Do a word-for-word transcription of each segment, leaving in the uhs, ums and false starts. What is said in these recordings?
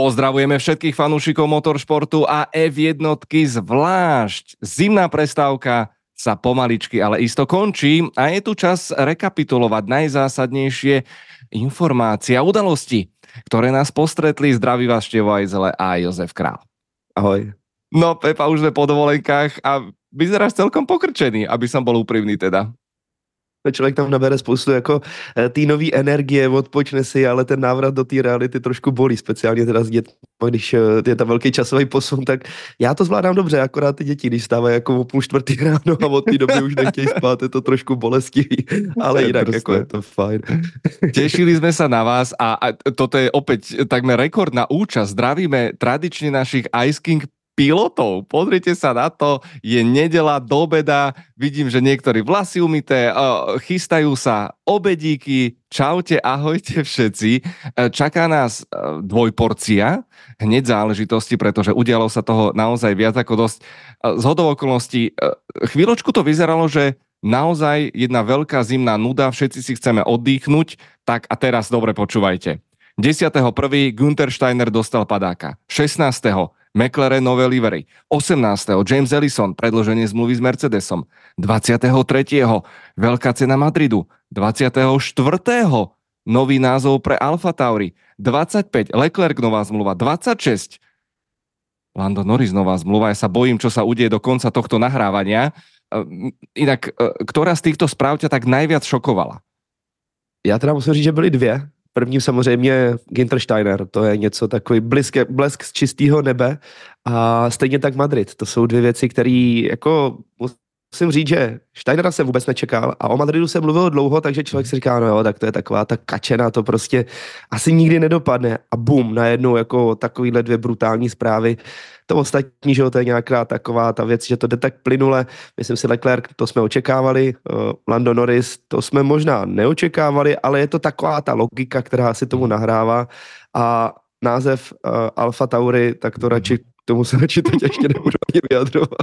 Pozdravujeme všetkých fanúšikov motoršportu a ef jednotky zvlášť. Zimná prestávka sa pomaličky, ale isto končí a je tu čas rekapitulovať najzásadnejšie informácie a udalosti, ktoré nás postretli. Zdraví vás Števo Ajzele a Jozef Král. Ahoj. No Pepa, už sme po dovolenkách a vyzeráš celkom pokrčený, aby som bol úprimný teda. Člověk tam nabere spoustu jako té nový energie, odpočne si, ale ten návrat do té reality trošku bolí, speciálně teda s dětmi, když je tam velký časový posun, tak já to zvládám dobře, akorát ty děti, když stávají jako o půl čtvrtý ráno a od té doby už nechtějí spát, je to trošku bolestivý, ale jinak je jako je to fajn. Tešili sme sa na vás a, a toto je opäť takmer rekordná účasť. Zdravíme tradične našich Ice King pilotov. Pozrite sa na to, je nedeľa do obeda, vidím, že niektorí vlasy umyté, chystajú sa obedíky. Čaute, ahojte všetci. Čaká nás dvojporcia, hneď záležitosti, pretože udialo sa toho naozaj viac ako dosť. Zhodou okolností, chvíľočku to vyzeralo, že naozaj jedna veľká zimná nuda, všetci si chceme oddychnúť, tak a teraz dobre počúvajte. desiateho prvého Günther Steiner dostal padáka. šestnásteho McLaren nové livery. osemnásteho James Ellison predĺženie zmluvy s Mercedesom. dvadsiateho tretieho veľká cena Madridu. dvadsiateho štvrtého nový názov pre AlphaTauri. dvadsaťpäť Leclerc nová zmluva. dvadsaťšesť Lando Norris nová zmluva. Ja sa bojím, čo sa udeje do konca tohto nahrávania. Inak, ktorá z týchto správ ťa tak najviac šokovala? Já teda musím říct, že byly dvě. První samozřejmě Günther Steiner, to je něco takový blesk, blesk z čistého nebe a stejně tak Madrid. To jsou dvě věci, které jako musím říct, že Steinera jsem vůbec nečekal a o Madridu jsem mluvil dlouho, takže člověk si říká, no jo, tak to je taková ta kačena, to prostě asi nikdy nedopadne a bum, najednou jako takovýhle dvě brutální zprávy. To ostatní, že to je nějaká taková ta věc, že to jde tak plynule. Myslím si, Leclerc, to jsme očekávali, uh, Lando Norris, to jsme možná neočekávali, ale je to taková ta logika, která si tomu nahrává a název uh, AlphaTauri, tak to radši, k tomu se radši teď ještě nebudu ani vyjadrovat.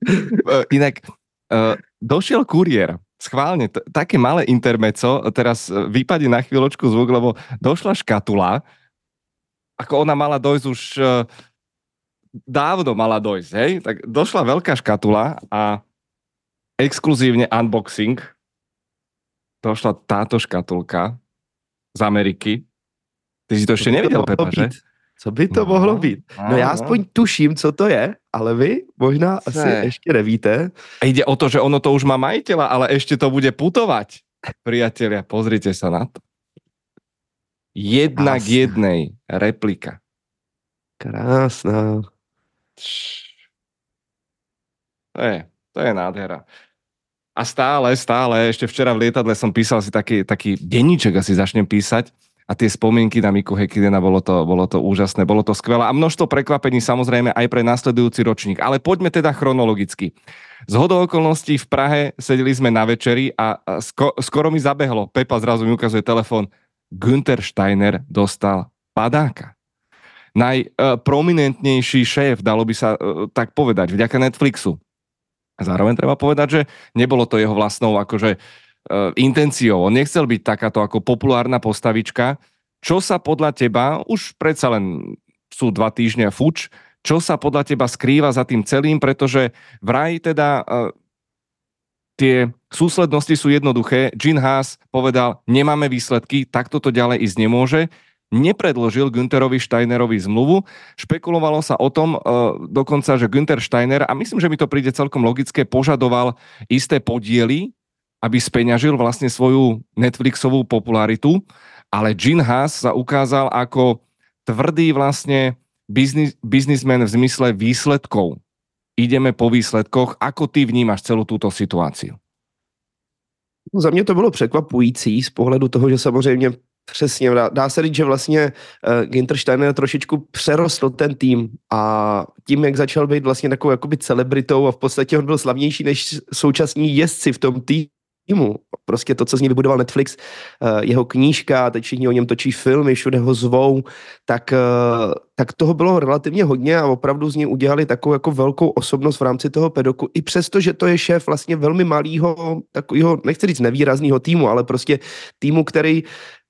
Inak, uh, došiel kuriér, schválne, t- také malé intermeco, teraz vypadne na chvíľočku zvuk, lebo došla škatula, ako ona mala dojsť už... Uh, dávno mala dojsť, hej? Tak došla veľká škatula a exkluzívne unboxing. Došla táto škatulka z Ameriky. Ty si to ešte nevidel, Pepa, že? Co by to no, mohlo být? No, no já aspoň tuším, co to je, ale vy možná asi Se. ešte nevíte. A ide o to, že ono to už má majiteľa, ale ešte to bude putovať. Priatelia, pozrite sa na to. Jedna k jednej replika. Krásná. To je, to je nádhera. A stále, stále, ešte včera v lietadle som písal si taký, taký denníček, asi začnem písať a tie spomienky na Miku Häkkinena, bolo to, bolo to úžasné, bolo to skvelé a množstvo prekvapení samozrejme aj pre nasledujúci ročník. Ale poďme teda chronologicky. Z hodou okolností v Prahe sedeli sme na večeri a sko, skoro mi zabehlo, Pepa zrazu mi ukazuje telefón, Günther Steiner dostal padáka. Najprominentnejší šéf, dalo by sa uh, tak povedať, vďaka Netflixu. Zároveň treba povedať, že nebolo to jeho vlastnou akože uh, intenciou. On nechcel byť takáto ako populárna postavička. Čo sa podľa teba, už predsa len sú dva týždne fuč, čo sa podľa teba skrýva za tým celým, pretože vraj teda uh, tie súslednosti sú jednoduché. Gene Haas povedal, nemáme výsledky, takto to ďalej ísť nemôže. Nepredložil Güntherovi Steinerovi zmluvu. Špekulovalo sa o tom uh, dokonca, že Günther Steiner, a myslím, že mi to príde celkom logické, požadoval isté podiely, aby speňažil vlastne svoju Netflixovú popularitu, ale Gene Haas sa ukázal ako tvrdý vlastne biznis, biznismen v zmysle výsledkov. Ideme po výsledkoch. Ako ty vnímaš celú túto situáciu? No, za mě to bylo překvapující z pohledu toho, že samozřejmě přesně, dá se říct, že vlastně uh, Günther Steiner trošičku přerostl ten tým a tím, jak začal být vlastně takovou jakoby celebritou a v podstatě on byl slavnější než současní jezdci v tom týmu. Prostě to, co z ní vybudoval Netflix, uh, jeho knížka, teď všichni o něm točí filmy, všude ho zvou, tak, uh, tak toho bylo relativně hodně a opravdu z ní udělali takovou jako velkou osobnost v rámci toho pedoku. I přesto, že to je šéf vlastně velmi malého, takového, nechci říct nevýrazného týmu, ale prostě týmu, který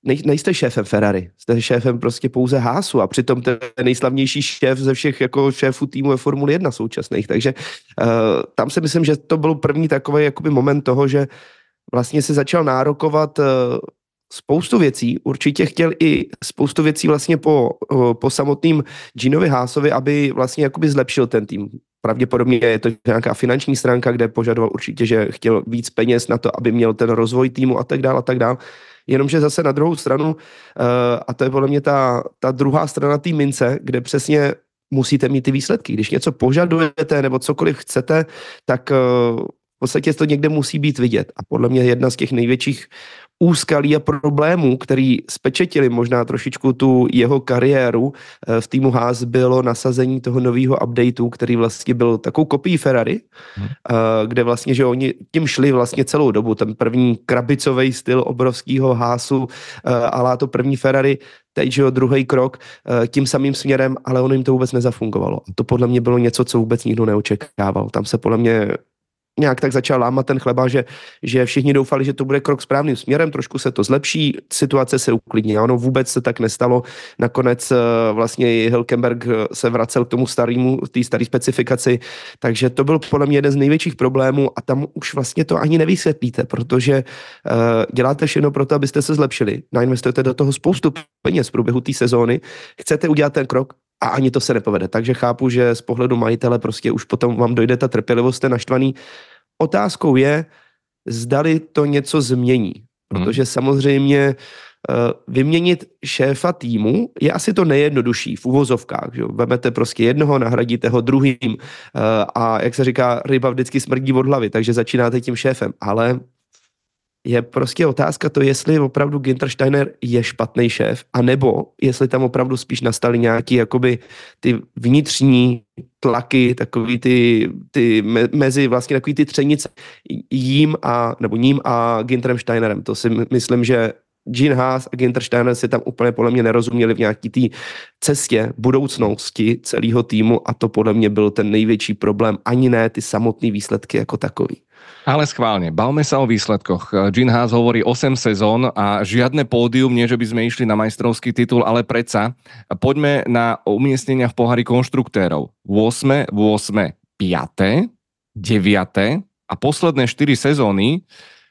nej, nejste šéfem Ferrari, jste šéfem prostě pouze Haasu a přitom ten nejslavnější šéf ze všech jako šéfů týmu ve Formule jedna současných, takže uh, tam si myslím, že to byl první takový jakoby moment toho, že vlastně se začal nárokovat uh, spoustu věcí, určitě chtěl i spoustu věcí vlastně po, uh, po samotným Ginovi Haasovi, aby vlastně jakoby zlepšil ten tým. Pravděpodobně je to nějaká finanční stránka, kde požadoval určitě, že chtěl víc peněz na to, aby měl ten rozvoj týmu a tak dále a tak dále. Jenomže zase na druhou stranu, uh, a to je podle mě ta, ta druhá strana té mince, kde přesně musíte mít ty výsledky. Když něco požadujete nebo cokoliv chcete, tak uh, v podstatě to někde musí být vidět. A podle mě jedna z těch největších úskalí a problémů, který spečetili možná trošičku tu jeho kariéru v týmu Haas, bylo nasazení toho nového updateu, který vlastně byl takovou kopií Ferrari, hmm. kde vlastně, že oni tím šli vlastně celou dobu, ten první krabicový styl obrovského Haasu, ale to první Ferrari, teď, že jo, druhý krok tím samým směrem, ale ono jim to vůbec nezafungovalo. To podle mě bylo něco, co vůbec nikdo neočekával. Tam se podle mě nějak tak začal lámat ten chleba, že, že všichni doufali, že to bude krok správným směrem, trošku se to zlepší, situace se uklidní. A ono vůbec se tak nestalo. Nakonec vlastně Hülkenberg se vracel k tomu starému, té staré specifikaci, takže to byl podle mě jeden z největších problémů a tam už vlastně to ani nevysvětlíte, protože uh, děláte všechno pro to, abyste se zlepšili. Nainvestujete do toho spoustu peněz v průběhu té sezóny, chcete udělat ten krok, a ani to se nepovede. Takže chápu, že z pohledu majitele prostě už potom vám dojde ta trpělivost, jste naštvaný. Otázkou je, zdali to něco změní. Protože hmm. samozřejmě uh, vyměnit šéfa týmu je asi to nejjednodušší v uvozovkách. Že? Vemete prostě jednoho, nahradíte ho druhým uh, a jak se říká, ryba vždycky smrdí od hlavy, takže začínáte tím šéfem. Ale je prostě otázka to, jestli opravdu Günther Steiner je špatný šéf, anebo jestli tam opravdu spíš nastaly nějaký jakoby ty vnitřní tlaky, takový ty, ty me, mezi vlastně takový ty třenice jím a, nebo ním a Güntherem Steinerem. To si myslím, že Gene Haas a Günther Steiner si tam úplně podle mě nerozuměli v nějaký té cestě budoucnosti celého týmu a to podle mě byl ten největší problém, ani ne ty samotné výsledky jako takový. Ale schválne, bavme sa o výsledkoch. Gene Haas hovorí osem sezón a žiadne pódium, nie že by sme išli na majstrovský titul, ale predsa poďme na umiestnenia v pohári konštruktérov. osem, osem, päť, deväť a posledné štyri sezóny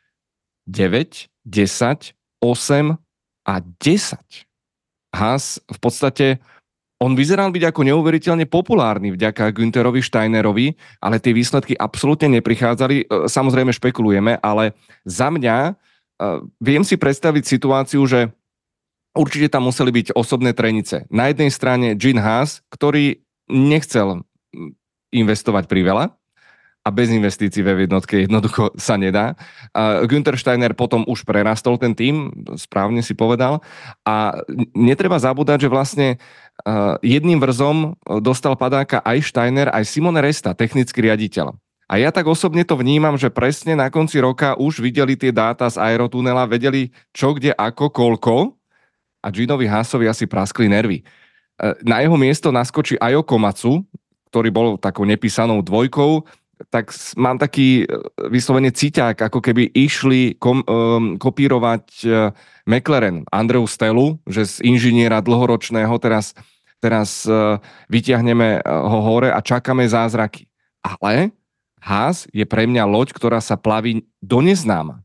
deväť, desať, osem a desať. Haas v podstate on vyzeral byť ako neuveriteľne populárny vďaka Güntherovi Steinerovi, ale tie výsledky absolútne neprichádzali. Samozrejme špekulujeme, ale za mňa viem si predstaviť situáciu, že určite tam museli byť osobné trenice. Na jednej strane Gene Haas, ktorý nechcel investovať priveľa a bez investícií ve jednotke jednoducho sa nedá. Günther Steiner potom už prerastol ten tým, správne si povedal. A netreba zabúdať, že vlastne Uh, jedným vrzom dostal padáka aj Steiner, aj Simone Resta, technický riaditeľ. A ja tak osobne to vnímam, že presne na konci roka už videli tie dáta z aerotunela, vedeli čo, kde, ako, koľko a Ginovi Haasovi asi praskli nervy. Uh, na jeho miesto naskočí Ayo Komatsu, ktorý bol takou nepísanou dvojkou, tak mám taký vyslovene cíťák, ako keby išli kom, um, kopírovať uh, McLaren, Andreu Stelu, že z inžiniera dlhoročného teraz, teraz uh, vyťahneme ho hore a čakáme zázraky. Ale Haas je pre mňa loď, ktorá sa plaví do neznáma.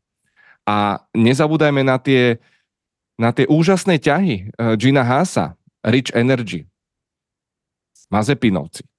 A nezabúdajme na tie, na tie úžasné ťahy uh, Gina Haasa, Rich Energy, Mazepinovci.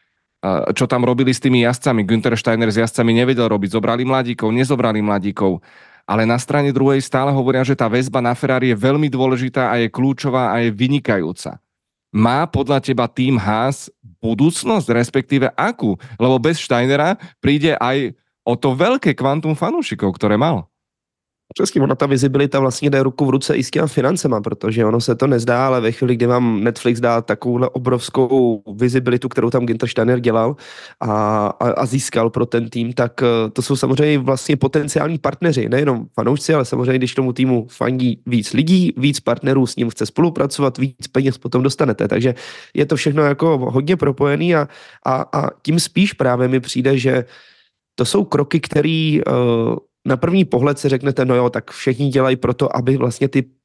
Čo tam robili s tými jazdcami. Günther Steiner s jazdcami nevedel robiť. Zobrali mladíkov, nezobrali mladíkov. Ale na strane druhej stále hovoria, že tá väzba na Ferrari je veľmi dôležitá a je kľúčová a je vynikajúca. Má podľa teba tým Haas budúcnosť, respektíve akú? Lebo bez Steinera príde aj o to veľké kvantum fanúšikov, ktoré mal. Přesně, ona ta vizibilita vlastně jde ruku v ruce i s těma financema, protože ono se to nezdá, ale ve chvíli, kdy vám Netflix dá takovouhle obrovskou vizibilitu, kterou tam Günther Steiner dělal a, a, a získal pro ten tým, tak to jsou samozřejmě vlastně potenciální partneři, nejenom fanoušci, ale samozřejmě, když tomu týmu fandí víc lidí, víc partnerů, s ním chce spolupracovat, víc peněz potom dostanete, takže je to všechno jako hodně propojený a, a, a tím spíš právě mi přijde, že to jsou kroky, který uh, na první pohled si řeknete, no jo, tak všichni dělají proto, aby vlastně ty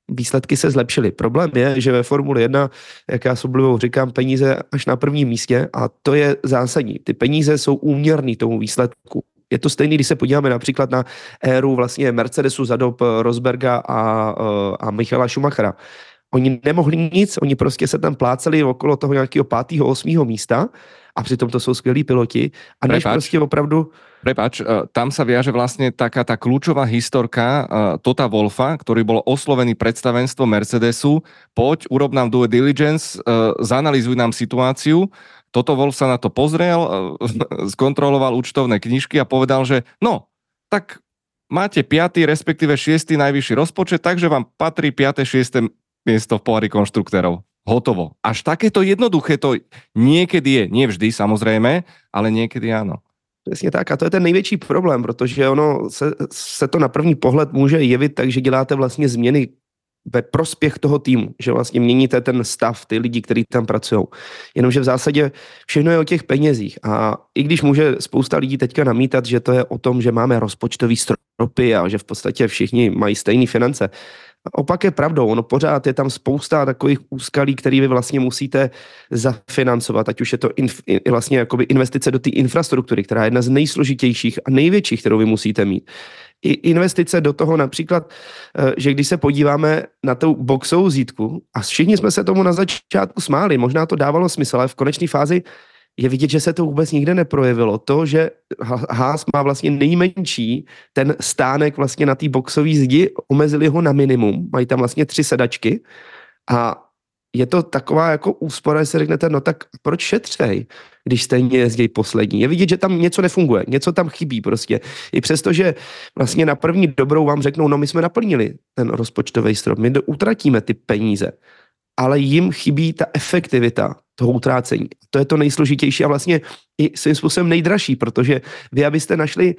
výsledky se zlepšily. Problém je, že ve Formuli jedna, jak já s oblibou říkám, peníze až na prvním místě a to je zásadní. Ty peníze jsou úměrný tomu výsledku. Je to stejný, když se podíváme například na éru vlastně Mercedesu za dob Rosberga a, a Michaela Schumachera. Oni nemohli nic, oni prostě se tam pláceli okolo toho nějakého pátého, osmého místa a přitom to jsou skvělí piloti a než Prepač, prostě opravdu... Prepač, tam sa viaže vlastne taká tá kľúčová historka Tota Wolffa, ktorý bol oslovený predstavenstvo Mercedesu. Poď, urob nám due diligence, zanalizuj nám situáciu. Toto Wolff sa na to pozrel, skontroloval účtovné knižky a povedal, že no, tak máte piaty, respektíve šiesty najvyšší rozpočet, takže vám patrí piate šieste miesto v pohári konštruktérov. Hotovo. Až takéto jednoduché to niekedy je. Nie vždy, samozrejme, ale niekedy áno. Přesně tak a to je ten největší problém, protože ono se, se to na první pohled může jevit tak, že děláte vlastně změny ve prospěch toho týmu, že vlastně měníte ten stav, ty lidi, kteří tam pracují. Jenomže v zásadě všechno je o těch penězích a i když může spousta lidí teďka namítat, že to je o tom, že máme rozpočtový stropy a že v podstatě všichni mají stejné finance, opak je pravdou, ono pořád je tam spousta takových úskalí, které vy vlastně musíte zafinancovat, ať už je to inf, vlastně jakoby investice do té infrastruktury, která je jedna z nejsložitějších a největších, kterou vy musíte mít. I investice do toho například, že když se podíváme na tu boxovou zítku a všichni jsme se tomu na začátku smáli, možná to dávalo smysl, ale v konečné fázi je vidět, že se to vůbec nikde neprojevilo. To, že Haas má vlastně nejmenší ten stánek vlastně na té boxové zdi, omezili ho na minimum, mají tam vlastně tři sedačky a je to taková jako úspora, že si řeknete, no tak proč šetřej, když stejně jezdí poslední. Je vidět, že tam něco nefunguje, něco tam chybí prostě. I přesto, že vlastně na první dobrou vám řeknou, no my jsme naplnili ten rozpočtový strop, my utratíme ty peníze, ale jim chybí ta efektivita toho utrácení. To je to nejsložitější a vlastně i svým způsobem nejdražší, protože vy, abyste našli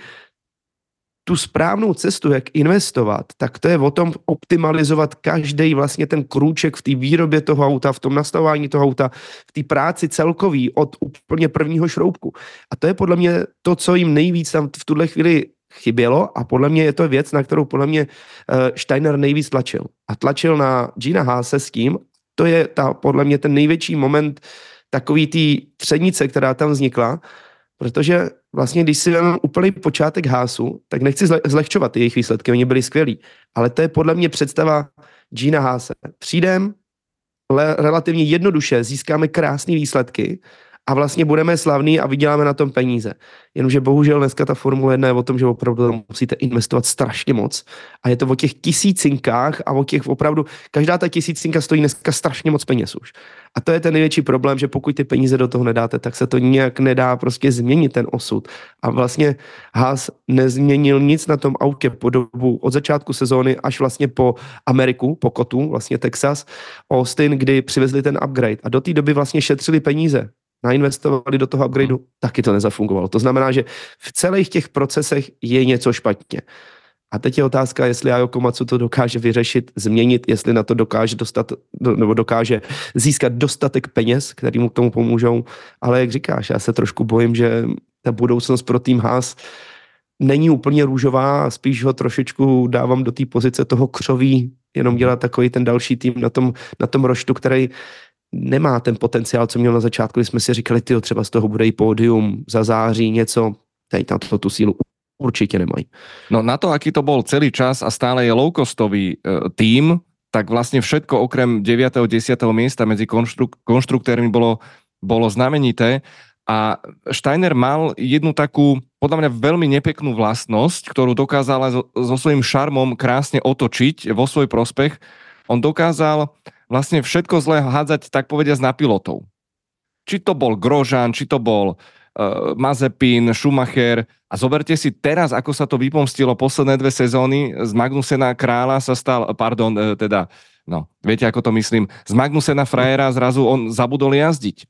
tu správnou cestu, jak investovat, tak to je o tom optimalizovat každý vlastně ten krůček v té výrobě toho auta, v tom nastavování toho auta, v té práci celkový od úplně prvního šroubku. A to je podle mě to, co jim nejvíc tam v tuhle chvíli chybělo a podle mě je to věc, na kterou podle mě Steiner nejvíc tlačil. A tlačil na Gina Haase s tím, to je ta, podle mě ten největší moment takový té třenice, která tam vznikla, protože vlastně, když si vezmeme úplný počátek Haasu, tak nechci zlehčovat jejich výsledky, oni byli skvělí, ale to je podle mě představa Gina Haase. Přijdem, le, relativně jednoduše získáme krásné výsledky a vlastně budeme slavní a vyděláme na tom peníze. Jenomže bohužel dneska ta Formule jedna je o tom, že opravdu musíte investovat strašně moc a je to o těch tisícinkách a o těch opravdu, každá ta tisícinka stojí dneska strašně moc peněz už. A to je ten největší problém, že pokud ty peníze do toho nedáte, tak se to nějak nedá prostě změnit ten osud. A vlastně Haas nezměnil nic na tom autě po dobu od začátku sezóny až vlastně po Ameriku, po Kotu, vlastně Texas, Austin, kdy přivezli ten upgrade. A do té doby vlastně šetřili peníze. Nainvestovali do toho upgradeu, taky to nezafungovalo. To znamená, že v celých těch procesech je něco špatně. A teď je otázka, jestli Ayo Komatsu to dokáže vyřešit, změnit, jestli na to dokáže dostat, nebo dokáže získat dostatek peněz, který mu k tomu pomůžou. Ale jak říkáš, já se trošku bojím, že ta budoucnost pro tým Haas není úplně růžová, spíš ho trošičku dávám do té pozice toho křoví, jenom dělat takový ten další tým na tom, na tom roštu, který nemá ten potenciál, co měl na začátku, kdy jsme si říkali, tyjo, třeba z toho bude i pódium, za září něco, teď na to tu sílu určite nemají. No na to, aký to bol celý čas a stále je low-costový e, tím, tak vlastne všetko okrem deviateho desiateho miesta medzi konštruk- konštruktérmi bolo, bolo znamenité a Steiner mal jednu takú, podľa mňa veľmi nepeknú vlastnosť, ktorú dokázala so, so svojím šarmom krásne otočiť vo svoj prospech. On dokázal vlastne všetko zlé hádzať, tak povediať, na pilotov. Či to bol Grosjean, či to bol uh, Mazepin, Schumacher. A zoberte si teraz, ako sa to vypomstilo posledné dve sezóny. Z Magnusena kráľa sa stal, pardon, uh, teda, no, viete, ako to myslím, z Magnusena frajera zrazu on zabudol jazdiť.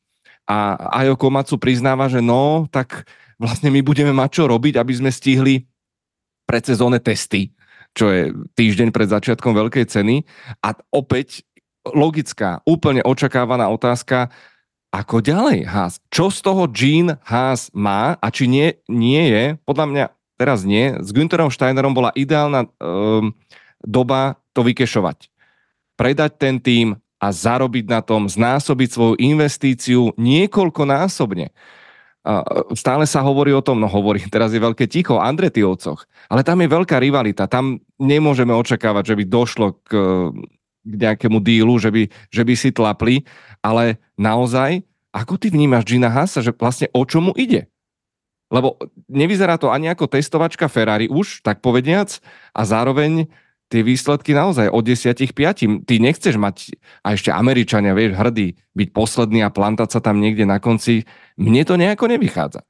A Ayo Komatsu priznáva, že no, tak vlastne my budeme mať čo robiť, aby sme stihli predsezónne testy, čo je týždeň pred začiatkom veľkej ceny. A opäť logická, úplne očakávaná otázka, ako ďalej Haas? Čo z toho Gene Haas má a či nie, nie je, podľa mňa teraz nie, s Günterom Steinerom bola ideálna um, doba to vykešovať. predať ten tím a zarobiť na tom, znásobiť svoju investíciu niekoľkonásobne. Stále sa hovorí o tom, no hovorí, teraz je veľké ticho o Andretijovcoch, ale tam je veľká rivalita, tam nemôžeme očakávať, že by došlo k, k nejakému dílu, že by, že by si tlapli, ale naozaj, ako ty vnímaš Gina Haasa, že vlastne o čomu ide? Lebo nevyzerá to ani ako testovačka Ferrari už, tak povediac, a zároveň tie výsledky naozaj od desiatich piatim. Ty nechceš mať, a ešte Američania, vieš, hrdí, byť posledný a plantať sa tam niekde na konci. Mne to nejako nevychádza.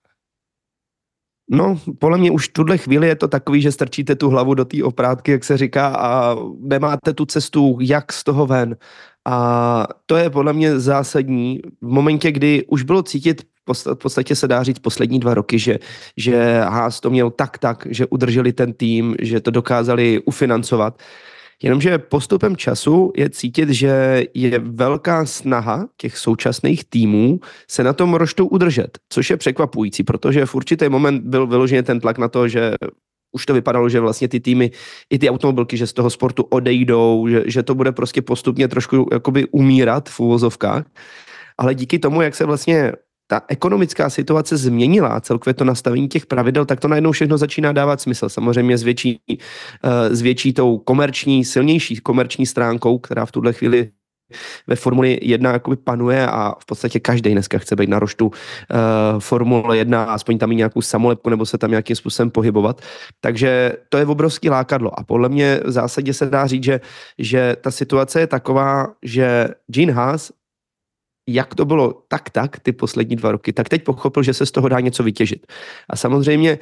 No, podle mě už v tuhle chvíli je to takový, že strčíte tu hlavu do té oprátky, jak se říká, a nemáte tu cestu, jak z toho ven. A to je podle mě zásadní. V momentě, kdy už bylo cítit, v podstatě se dá říct poslední dva roky, že, že Haas to měl tak tak, že udrželi ten tým, že to dokázali ufinancovat. Jenomže postupem času je cítit, že je velká snaha těch současných týmů se na tom roštu udržet, což je překvapující, protože v určitý moment byl vyložený ten tlak na to, že už to vypadalo, že vlastně ty týmy, i ty automobilky, že z toho sportu odejdou, že, že to bude prostě postupně trošku jakoby umírat v uvozovkách. Ale díky tomu, jak se vlastně ta ekonomická situace změnila, celkově to nastavení těch pravidel, tak to najednou všechno začíná dávat smysl. Samozřejmě s větší, s větší tou komerční, silnější komerční stránkou, která v tuhle chvíli ve Formuli jedna jakoby panuje a v podstatě každý dneska chce být na roštu uh, Formule jedna, aspoň tam mít nějakou samolepku nebo se tam nějakým způsobem pohybovat. Takže to je obrovský lákadlo a podle mě v zásadě se dá říct, že, že ta situace je taková, že Gene Haas, jak to bylo tak tak ty poslední dva roky, tak teď pochopil, že se z toho dá něco vytěžit. A samozřejmě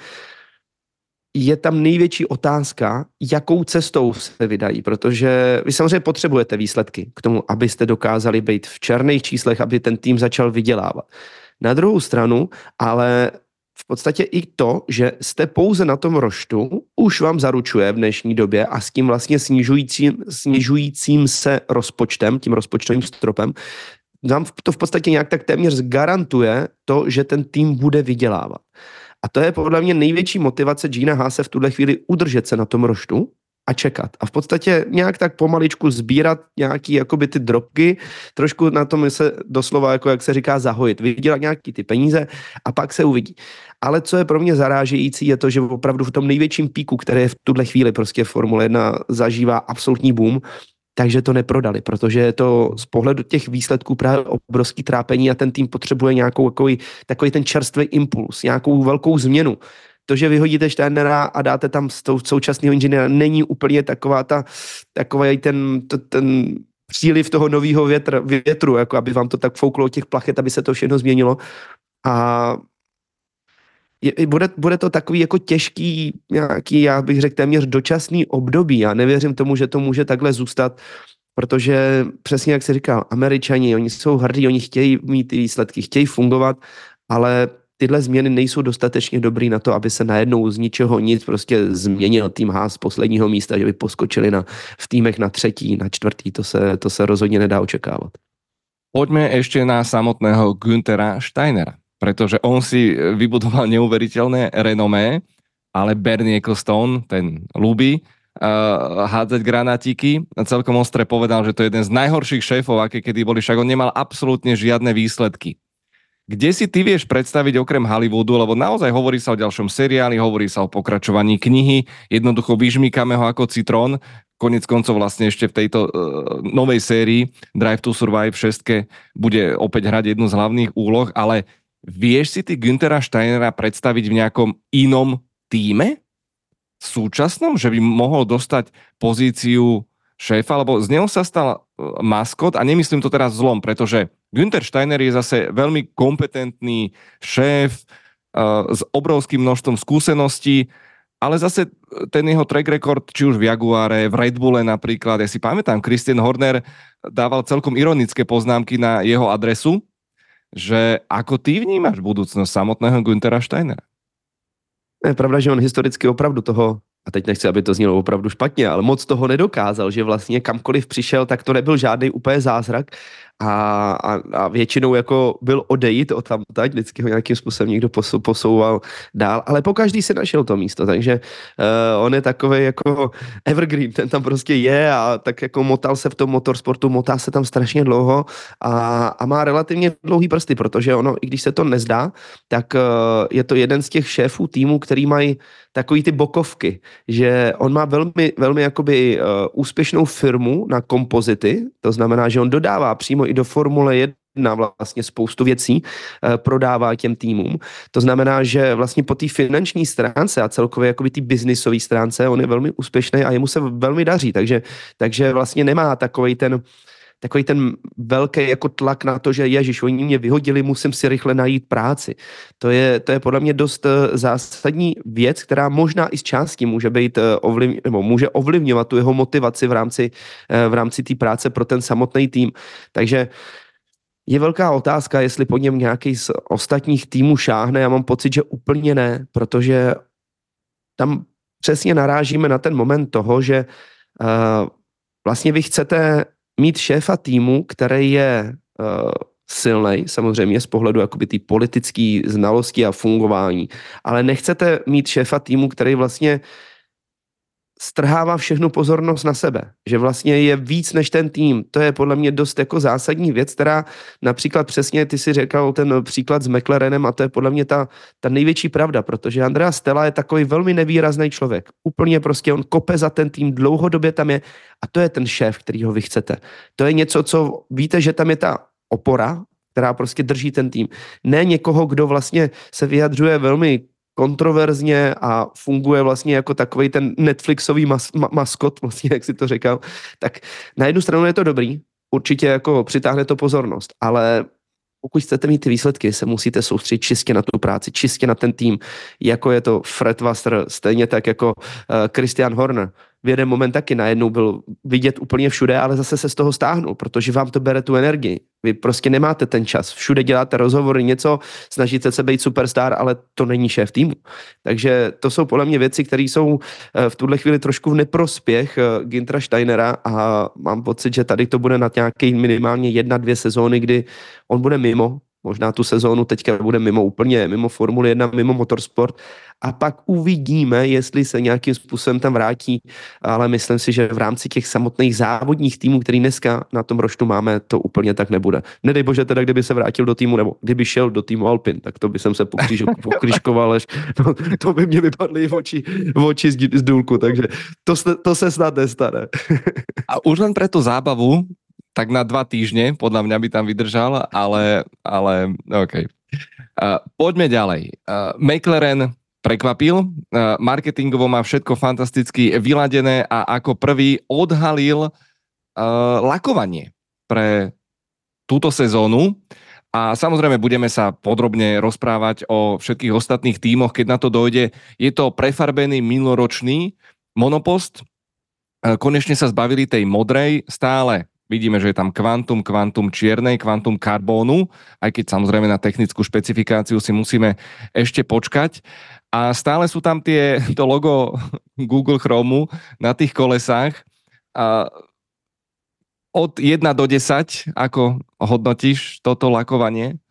je tam největší otázka, jakou cestou se vydají, protože vy samozřejmě potřebujete výsledky k tomu, abyste dokázali být v černých číslech, aby ten tým začal vydělávat. Na druhou stranu, ale v podstatě i to, že jste pouze na tom roštu, už vám zaručuje v dnešní době a s tím vlastně snižujícím, snižujícím se rozpočtem, tím rozpočtovým stropem, vám to v podstatě nějak tak téměř garantuje to, že ten tým bude vydělávat. A to je podle mě největší motivace Gina Haase v tuhle chvíli udržet se na tom roštu a čekat. A v podstatě nějak tak pomaličku sbírat nějaký jakoby ty drobky, trošku na tom se doslova, jako jak se říká, zahojit, vydělat nějaký ty peníze a pak se uvidí. Ale co je pro mě zarážející, je to, že opravdu v tom největším píku, který v tuhle chvíli prostě Formule jedna zažívá absolutní boom, takže to neprodali, protože je to z pohledu těch výsledků právě obrovský trápení a ten tým potřebuje nějakou takový, takový ten čerstvý impuls, nějakou velkou změnu. To, že vyhodíte Steinera a dáte tam současného inženýra, není úplně taková ta, takový ten, to, ten příliv toho nového větr, větru, jako aby vám to tak fouklo od těch plachet, aby se to všechno změnilo. A Je, bude, bude to takový jako těžký, nějaký, já bych řekl, téměř dočasný období. Já nevěřím tomu, že to může takhle zůstat, protože přesně jak se říkal, Američani, oni jsou hrdí, oni chtějí mít ty výsledky, chtějí fungovat, ale tyhle změny nejsou dostatečně dobrý na to, aby se najednou z ničeho nic prostě změnil tým Haas z posledního místa, že by poskočili na, v týmech na třetí, na čtvrtý, to se, to se rozhodně nedá očekávat. Poďme ešte na samotného Günthera Steinera, pretože on si vybudoval neuveriteľné renomé, ale Bernie Ecclestone, ten ľúbi uh, hádzať granátiky, celkom ostre povedal, že to je jeden z najhorších šéfov, aké kedy boli, však on nemal absolútne žiadne výsledky. Kde si ty vieš predstaviť okrem Hollywoodu, lebo naozaj hovorí sa o ďalšom seriáli, hovorí sa o pokračovaní knihy, jednoducho vyžmýkame ho ako citrón, konec koncov vlastne ešte v tejto uh, novej sérii Drive to Survive šestke bude opäť hrať jednu z hlavných úloh, ale vieš si ty Günthera Steinera predstaviť v nejakom inom tíme? Súčasnom? Že by mohol dostať pozíciu šéfa? Lebo z neho sa stal maskot a nemyslím to teraz zlom, pretože Günther Steiner je zase veľmi kompetentný šéf uh, s obrovským množstvom skúseností, ale zase ten jeho track record, či už v Jaguare, v Red Bulle napríklad, ja si pamätám, Christian Horner dával celkom ironické poznámky na jeho adresu, že ako ty vnímáš budúcnosť samotného Günthera Steinera? Je pravda, že on historicky opravdu toho, a teď nechci, aby to znělo opravdu špatně, ale moc toho nedokázal, že vlastně kamkoliv přišel, tak to nebyl žádný úplně zázrak a, a, a většinou jako byl odejít od tam teď, vždycky ho nějakým způsobem někdo posou, posouval dál, ale po každý si našel to místo, takže uh, on je takovej jako evergreen, ten tam prostě je a tak jako motal se v tom motorsportu, motá se tam strašně dlouho a, a má relativně dlouhý prsty, protože ono, i když se to nezdá, tak uh, je to jeden z těch šéfů týmu, který mají takový ty bokovky, že on má velmi, velmi jakoby uh, úspěšnou firmu na kompozity, to znamená, že on dodává přímo i do Formule jedna vlastně spoustu věcí, uh, prodává těm týmům. To znamená, že vlastně po té finanční stránce a celkově jakoby té biznisové stránce on je velmi úspěšný a jemu se velmi daří, takže, takže vlastně nemá takovej ten takový ten velký jako tlak na to, že ježiš, oni mě vyhodili, musím si rychle najít práci. To je, to je podle mě dost zásadní věc, která možná i z části může být ovliv, nebo může ovlivňovat tu jeho motivaci v rámci, v rámci té práce pro ten samotný tým. Takže je velká otázka, jestli po něm nějaký z ostatních týmů šáhne. Já mám pocit, že úplně ne, protože tam přesně narážíme na ten moment toho, že uh, vlastně vy chcete mít šéfa týmu, který je uh, silnej, samozřejmě z pohledu jakoby té politické znalosti a fungování, ale nechcete mít šéfa týmu, který vlastně strhává všechnu pozornost na sebe, že vlastně je víc než ten tým. To je podle mě dost jako zásadní věc, která například přesně, ty si řekl ten příklad s McLarenem a to je podle mě ta, ta největší pravda, protože Andrea Stella je takový velmi nevýrazný člověk. Úplně prostě on kope za ten tým, dlouhodobě tam je a to je ten šéf, kterýho vy chcete. To je něco, co víte, že tam je ta opora, která prostě drží ten tým. Ne někoho, kdo vlastně se vyjadřuje velmi kontroverzně a funguje vlastně jako takovej ten Netflixový mas, ma, maskot, vlastně, jak si to říkal, tak na jednu stranu je to dobrý, určitě jako přitáhne to pozornost, ale pokud chcete mít ty výsledky, se musíte soustředit čistě na tu práci, čistě na ten tým, jako je to Fred Vasseur, stejně tak jako uh, Christian Horner. V jeden moment taky najednou byl vidět úplně všude, ale zase se z toho stáhnul, protože vám to bere tu energii. Vy prostě nemáte ten čas. Všude děláte rozhovory, něco, snažíte se být superstar, ale to není šéf týmu. Takže to jsou podle mě věci, které jsou v tuhle chvíli trošku v neprospěch Güntera Steinera a mám pocit, že tady to bude na nějaké minimálně jedna, dvě sezóny, kdy on bude mimo. Možná tu sezónu teďka bude mimo úplně, mimo Formule jedna, mimo motorsport a pak uvidíme, jestli se nějakým způsobem tam vrátí, ale myslím si, že v rámci těch samotných závodních týmů, který dneska na tom roštu máme, to úplně tak nebude. Nedej bože teda, kdyby se vrátil do týmu, nebo kdyby šel do týmu Alpin, tak to by jsem se pokřížkoval, až to, to by mě vypadly v oči, v oči z, z důlku, takže to, to se snad nestane. A už len pre tú zábavu, tak na dva týždne, podľa mňa by tam vydržal, ale, ale OK. Uh, poďme ďalej. Uh, McLaren prekvapil, uh, marketingovo má všetko fantasticky vyladené a ako prvý odhalil uh, lakovanie pre túto sezónu. A samozrejme budeme sa podrobne rozprávať o všetkých ostatných tímoch, keď na to dojde. Je to prefarbený minuloročný monopost. Uh, konečne sa zbavili tej modrej, stále vidíme, že je tam kvantum, kvantum čiernej, kvantum karbónu, aj keď samozrejme na technickú špecifikáciu si musíme ešte počkať. A stále sú tam tie, to logo Google Chromu na tých kolesách. A od jedna do desať, ako hodnotíš toto lakovanie?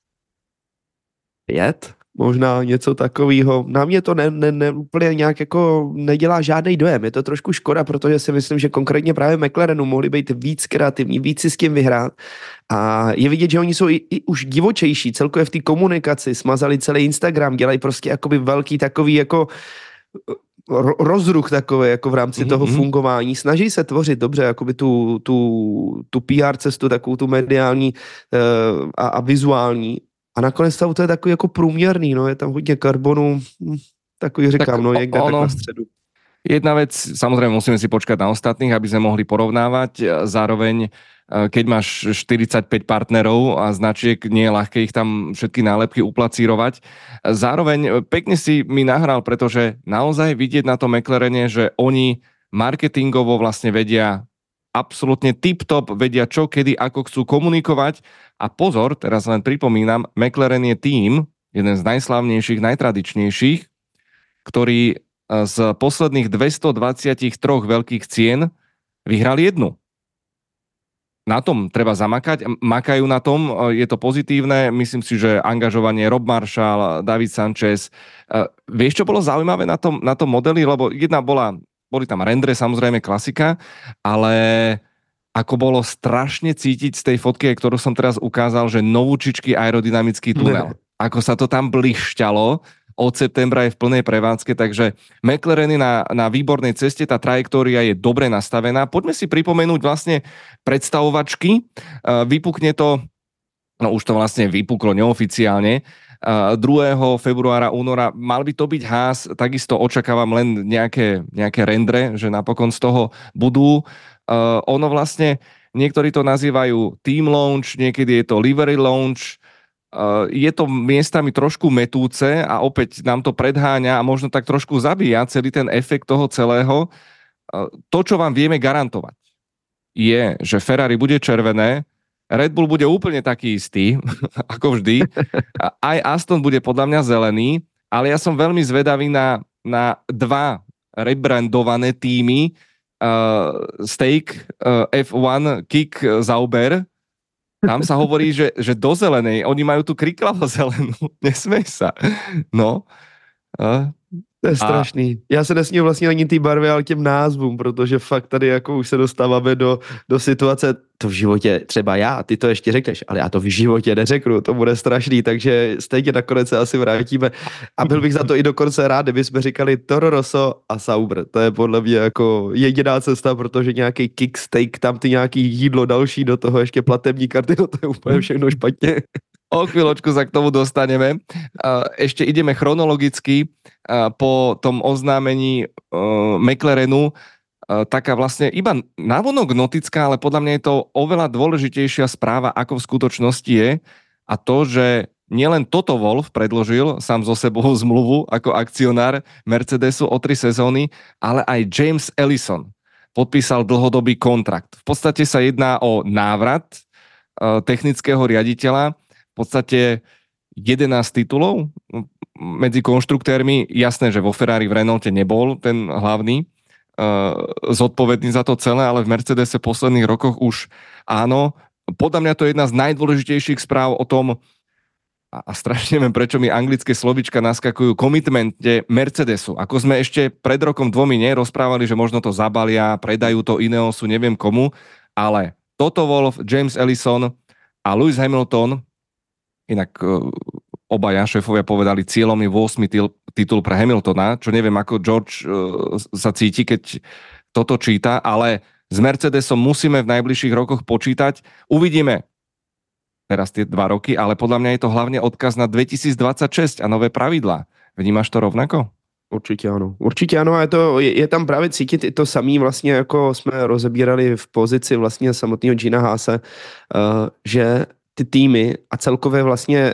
Pět? Možná něco takového. Na mě to ne, ne, ne, úplně nějak jako nedělá žádný dojem. Je to trošku škoda, protože si myslím, že konkrétně právě McLarenu mohli být víc kreativní, víc si s kým vyhrát. A je vidět, že oni jsou i, i už divočejší, celkově v té komunikaci, smazali celý Instagram, dělají prostě jakoby velký takový jako rozruch takový jako v rámci mm-hmm. toho fungování. Snaží se tvořit dobře jakoby tu, tu, tu P R cestu, takovou tu mediální uh, a, a vizuální. A nakonec to je takový jako průměrný, no, je tam hodně karbonu, takový říkám, tak no, někde ono, tak na středu. Jedna vec, samozrejme musíme si počkať na ostatných, aby sme mohli porovnávať. Zároveň, keď máš štyridsaťpäť partnerov a značiek, nie je ľahké ich tam všetky nálepky uplacírovať. Zároveň pekne si mi nahral, pretože naozaj vidieť na tom McLarene, že oni marketingovo vlastne vedia absolútne tip-top, vedia čo, kedy, ako chcú komunikovať. A pozor, teraz len pripomínam, McLaren je tým, jeden z najslávnejších, najtradičnejších, ktorý z posledných dvestodvadsaťtri veľkých cien vyhral jednu. na tom treba zamakať. Makajú na tom, je to pozitívne. Myslím si, že angažovanie Rob Marshall, David Sanchez. Vieš, čo bolo zaujímavé na tom, na tom modeli? Lebo jedna bola, boli tam rendre, samozrejme klasika, ale ako bolo strašne cítiť z tej fotky, ktorú som teraz ukázal, že novúčičký aerodynamický tunel. Ako sa to tam blišťalo. Od septembra je v plnej prevádzke, takže McLaren je na, na výbornej ceste, tá trajektória je dobre nastavená. Poďme si pripomenúť vlastne predstavovačky. Vypukne to, no už to vlastne vypuklo neoficiálne, druhého februára, února. Mal by to byť Haas, takisto očakávam len nejaké, nejaké rendre, že napokon z toho budú. Ono vlastne, niektorí to nazývajú team launch, niekedy je to livery launch. Uh, je to miestami trošku metúce a opäť nám to predháňa a možno tak trošku zabíja celý ten efekt toho celého. Uh, to, čo vám vieme garantovať, je, že Ferrari bude červené, Red Bull bude úplne taký istý, ako vždy, aj Aston bude podľa mňa zelený, ale ja som veľmi zvedavý na, na dva rebrandované týmy, uh, Stake, uh, ef jeden, Kick, Sauber. Tam sa hovorí, že, že do zelenej, oni majú tu kriklavo zelenú, nesmej sa. No. A, to je strašný. Já se nesmím vlastně ani té barvy, ale těm názvům, protože fakt tady jako už se dostáváme do, do situace, to v životě třeba já, ty to ještě řekneš, ale já to v životě neřeknu, to bude strašný, takže stejně nakonec se asi vrátíme a byl bych za to i dokonce rád, kdyby jsme říkali Toro Rosso a Sauber, to je podle mě jako jediná cesta, protože nějaký kicksteak, tam ty nějaký jídlo další do toho, ještě platební karty, no to je úplně všechno špatně. O chvíľočku sa k tomu dostaneme. Ešte ideme chronologicky po tom oznámení McLarenu. Taká vlastne iba navonok notická, ale podľa mňa je to oveľa dôležitejšia správa, ako v skutočnosti je. A to, že nielen Toto Wolff predložil sám zo sebou zmluvu ako akcionár Mercedesu o tri sezóny, ale aj James Ellison podpísal dlhodobý kontrakt. V podstate sa jedná o návrat technického riaditeľa. V podstate jedenásť titulov medzi konštruktérmi. Jasné, že vo Ferrari v Renaulte nebol ten hlavný uh, zodpovedný za to celé, ale v Mercedese v posledných rokoch už áno. Podľa mňa to je jedna z najdôležitejších správ o tom, a, a strašne viem, prečo mi anglické slovíčka naskakujú, komitmente Mercedesu. Ako sme ešte pred rokom dvomi nerozprávali, že možno to zabalia, predajú to Ineosu, neviem komu, ale Toto Wolff, James Ellison a Lewis Hamilton. Inak obaja šéfovia povedali, cieľom je ôsmy titul pre Hamiltona, čo neviem, ako George sa cíti, keď toto číta, ale s Mercedesom musíme v najbližších rokoch počítať. Uvidíme teraz tie dva roky, ale podľa mňa je to hlavne odkaz na dvetisícdvadsaťšesť a nové pravidlá. Vnímaš to rovnako? Určitě ano. Určitě ano a je, to, je, je tam právě cítit i to samý vlastně, jako jsme rozebírali v pozici vlastně samotného Gina Haase, uh, že ty týmy a celkově vlastně,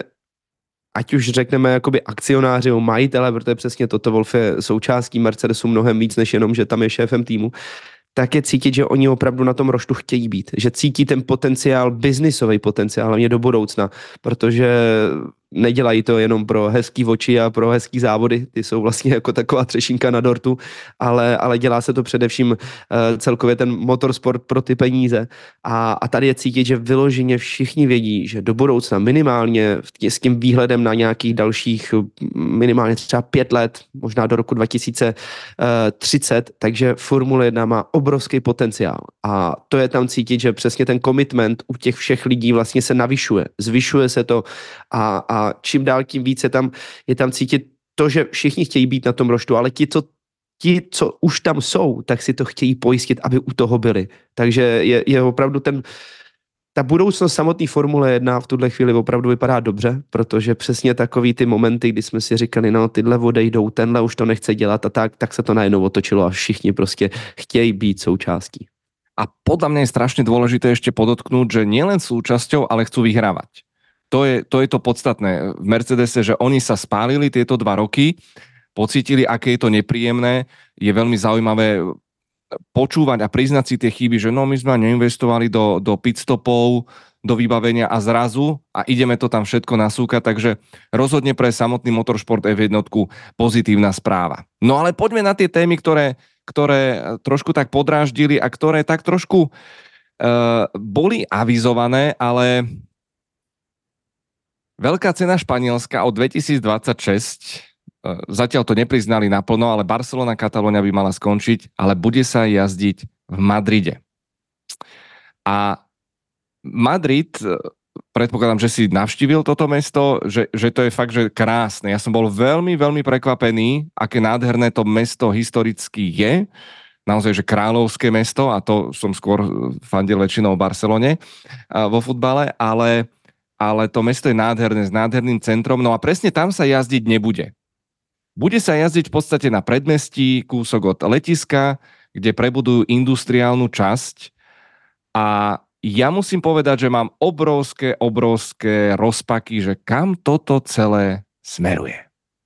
ať už řekneme jakoby akcionáři, majitele, protože přesně Toto Wolff je součástí Mercedesu mnohem víc, než jenom, že tam je šéfem týmu, tak je cítit, že oni opravdu na tom roštu chtějí být. Že cítí ten potenciál, biznisový potenciál, hlavně do budoucna, protože nedělají to jenom pro hezký oči a pro hezký závody, ty jsou vlastně jako taková třešínka na dortu, ale, ale dělá se to především uh, celkově ten motorsport pro ty peníze a, a tady je cítit, že vyloženě všichni vědí, že do budoucna minimálně s tím výhledem na nějakých dalších minimálně třeba pět let, možná do roku dva tisíce třicet, takže Formule jedna má obrovský potenciál a to je tam cítit, že přesně ten commitment u těch všech lidí vlastně se navyšuje, zvyšuje se to a, a čím dál tím víc je tam, je tam cítit to, že všichni chtějí být na tom roštu, ale ti, co, ti, co už tam jsou, tak si to chtějí pojistit, aby u toho byli. Takže je, je opravdu ten, ta budoucnost samotné Formule jedna v tuhle chvíli opravdu vypadá dobře, protože přesně takový ty momenty, kdy jsme si říkali, no tyhle odejdou, tenhle už to nechce dělat a tak, tak se to najednou otočilo a všichni prostě chtějí být součástí. A podľa mňa je strašne dôležité ešte podotknúť, že nielen súčasťou, ale chcú vyhrávať. To je, to je to podstatné v Mercedese, že oni sa spálili tieto dva roky, pocítili, aké je to nepríjemné, je veľmi zaujímavé počúvať a priznať si tie chyby, že no my sme neinvestovali do, do pitstopov, do vybavenia a zrazu a ideme to tam všetko nasúkať, takže rozhodne pre samotný motorsport ef jeden pozitívna správa. No ale poďme na tie témy, ktoré, ktoré trošku tak podráždili a ktoré tak trošku uh, boli avizované, ale veľká cena Španielska od dvetisícdvadsaťšesť, uh, zatiaľ to nepriznali naplno, ale Barcelona Katalónia by mala skončiť, ale bude sa jazdiť v Madride. A Madrid, predpokladám, že si navštívil toto mesto, že, že to je fakt, že krásne. Ja som bol veľmi, veľmi prekvapený, aké nádherné to mesto historicky je. Naozaj, že kráľovské mesto, a to som skôr fandil väčšinou v Barcelone vo futbale, ale, ale to mesto je nádherné, s nádherným centrom. No a presne tam sa jazdiť nebude. Bude sa jazdiť v podstate na predmestí, kúsok od letiska, kde prebudujú industriálnu časť. A ja musím povedať, že mám obrovské, obrovské rozpaky, že kam toto celé smeruje.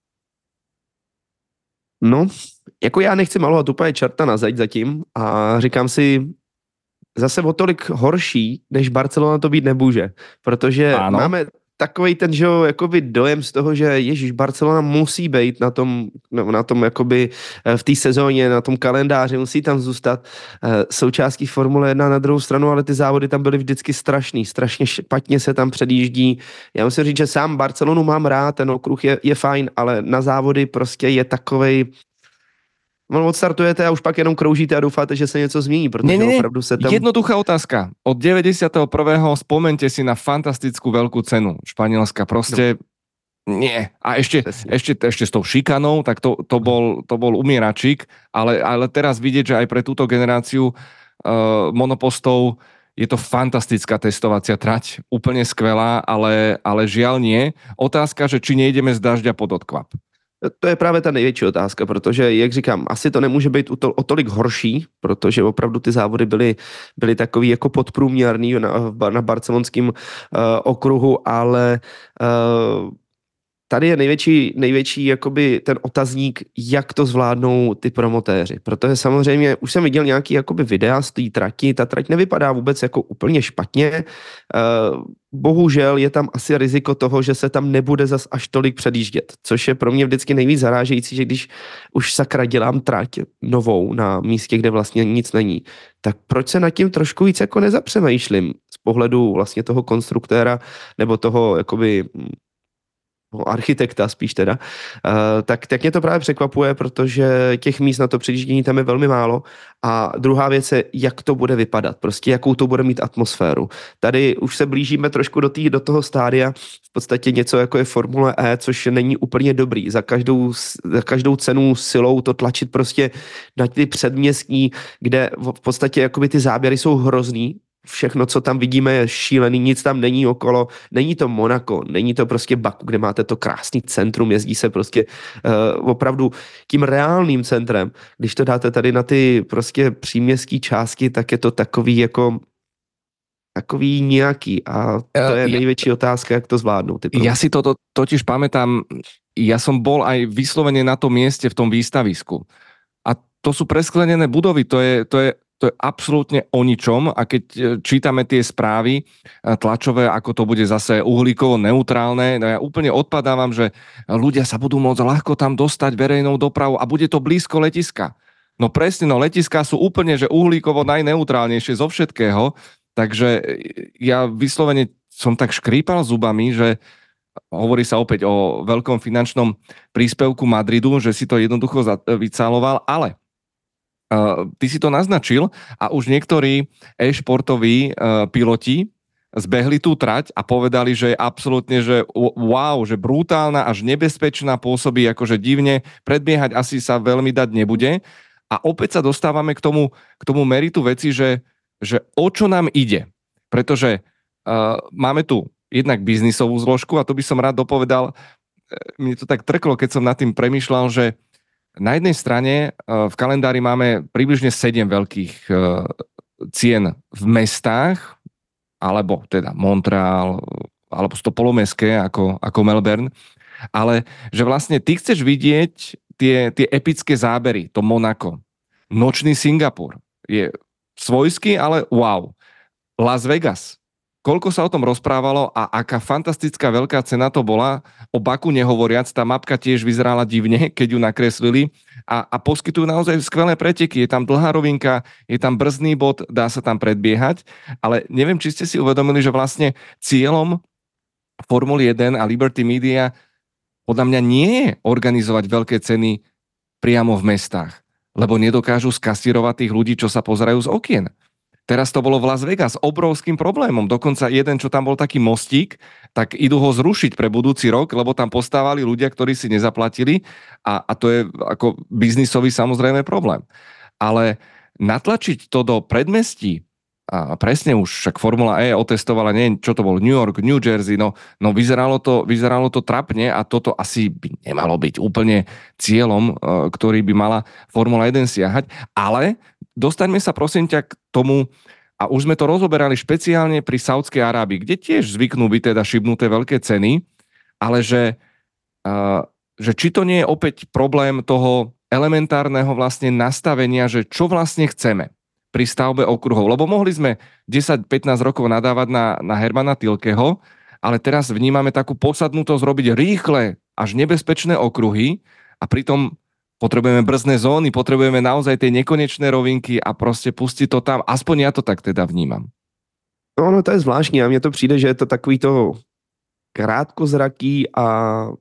No, jako já nechci malovat úplně čerta na zeď zatím a říkám si, zase o tolik horší, než Barcelona to být nemůže, protože ano. Máme takovej ten, že jo, jakoby dojem z toho, že ježiš, Barcelona musí být na tom, no, na tom jakoby v té sezóně, na tom kalendáři, musí tam zůstat součástí Formule jedna na druhou stranu, ale ty závody tam byly vždycky strašný, strašně špatně se tam předjíždí. Já musím říct, že sám Barcelonu mám rád, ten okruh je, je fajn, ale na závody prostě je takovej. No, odstartujete a už pak jenom kroužíte a doufáte, že se něco změní, protože nie, nie, opravdu se tam... Jednoduchá otázka. Od deväťdesiateho prvého spomente si na fantastickú veľkú cenu Španielska. Proste no. nie. A ešte, ešte, ešte s tou šikanou, tak to, to, bol, to bol umieračík, ale, ale teraz vidieť, že aj pre túto generáciu uh, monopostov je to fantastická testovacia trať. Úplne skvelá, ale, ale žiaľ nie. Otázka, že či nejdeme z dažďa pod odkvap. To je právě ta největší otázka, protože, jak říkám, asi to nemůže být o tolik horší, protože opravdu ty závody byly, byly takový jako podprůměrný na, na barcelonském uh, okruhu, ale uh, tady je největší, největší jakoby ten otazník, jak to zvládnou ty promotéři, protože samozřejmě už jsem viděl nějaký jakoby videa z té trati, ta trať nevypadá vůbec jako úplně špatně, uh, bohužel je tam asi riziko toho, že se tam nebude zas až tolik předjíždět, což je pro mě vždycky nejvíc zarážející, že když už sakra dělám trať novou na místě, kde vlastně nic není, tak proč se nad tím trošku víc jako nezapřemýšlím z pohledu vlastně toho konstruktéra nebo toho jakoby architekta spíš teda, uh, tak, tak mě to právě překvapuje, protože těch míst na to předjíždění tam je velmi málo. A druhá věc je, jak to bude vypadat, prostě jakou to bude mít atmosféru. Tady už se blížíme trošku do, tý, do toho stádia, v podstatě něco jako je Formule E, což není úplně dobrý. Za každou, za každou cenu silou to tlačit prostě na ty předměstní, kde v podstatě jakoby ty záběry jsou hrozný. Všechno, co tam vidíme, je šílený, nic tam není okolo, není to Monako, není to prostě Baku, kde máte to krásný centrum, jezdí se prostě uh, opravdu tím reálným centrem. Když to dáte tady na ty prostě příměstské části, tak je to takový jako takový nějaký a to je největší otázka, jak to zvládnou. Ty ja si to totiž pamätám, ja som bol aj vyslovene na tom mieste v tom výstavisku a to sú presklenené budovy, to je, to je To je absolútne o ničom a keď čítame tie správy tlačové, ako to bude zase uhlíkovo neutrálne, no ja úplne odpadávam, že ľudia sa budú môcť ľahko tam dostať verejnou dopravou a bude to blízko letiska. No presne, no letiská sú úplne, že uhlíkovo najneutrálnejšie zo všetkého, takže ja vyslovene som tak škrípal zubami, že hovorí sa opäť o veľkom finančnom príspevku Madridu, že si to jednoducho vycáloval, ale Uh, ty si to naznačil a už niektorí e-športoví uh, piloti zbehli tú trať a povedali, že je absolútne, že wow, že brutálna až nebezpečná, pôsobí akože divne, predbiehať asi sa veľmi dať nebude. A opäť sa dostávame k tomu, k tomu meritu veci, že, že o čo nám ide. Pretože uh, máme tu jednak biznisovú zložku a to by som rád dopovedal, mne to tak trklo, keď som nad tým premýšľal, že na jednej strane v kalendári máme približne sedem veľkých cien v mestách, alebo teda Montreal, alebo to polomestské ako, ako Melbourne, ale že vlastne ty chceš vidieť tie, tie epické zábery, to Monako, nočný Singapur, je svojský, ale wow. Las Vegas, koľko sa o tom rozprávalo a aká fantastická veľká cena to bola. O Baku nehovoriac, tá mapka tiež vyzerala divne, keď ju nakreslili a, a poskytujú naozaj skvelé preteky. Je tam dlhá rovinka, je tam brzdný bod, dá sa tam predbiehať, ale neviem, či ste si uvedomili, že vlastne cieľom Formuly jeden a Liberty Media podľa mňa nie je organizovať veľké ceny priamo v mestách, lebo nedokážu skasírovať tých ľudí, čo sa pozerajú z okien. Teraz to bolo v Las Vegas obrovským problémom. Dokonca jeden, čo tam bol taký mostík, tak idú ho zrušiť pre budúci rok, lebo tam postávali ľudia, ktorí si nezaplatili a, a to je ako biznisový samozrejme problém. Ale natlačiť to do predmestí, a presne už však Formula E otestovala, neviem, čo to bol, New York, New Jersey, no, no vyzeralo, to, vyzeralo to trapne a toto asi by nemalo byť úplne cieľom, ktorý by mala Formula jeden siahať, ale dostaňme sa prosím ťa k tomu, a už sme to rozoberali špeciálne pri Saudskej Arábii, kde tiež zvyknú byť teda šibnuté veľké ceny, ale že, uh, že či to nie je opäť problém toho elementárneho vlastne nastavenia, že čo vlastne chceme pri stavbe okruhov. Lebo mohli sme desať pätnásť rokov nadávať na, na Hermana Tilkeho, ale teraz vnímame takú posadnutosť robiť rýchle až nebezpečné okruhy a pritom potrebujeme brzdné zóny, potrebujeme naozaj tie nekonečné rovinky a prostě pustit to tam. Aspoň já to tak teda vnímám. No, no to je zvláštní a mně to přijde, že je to takový to krátkozraký a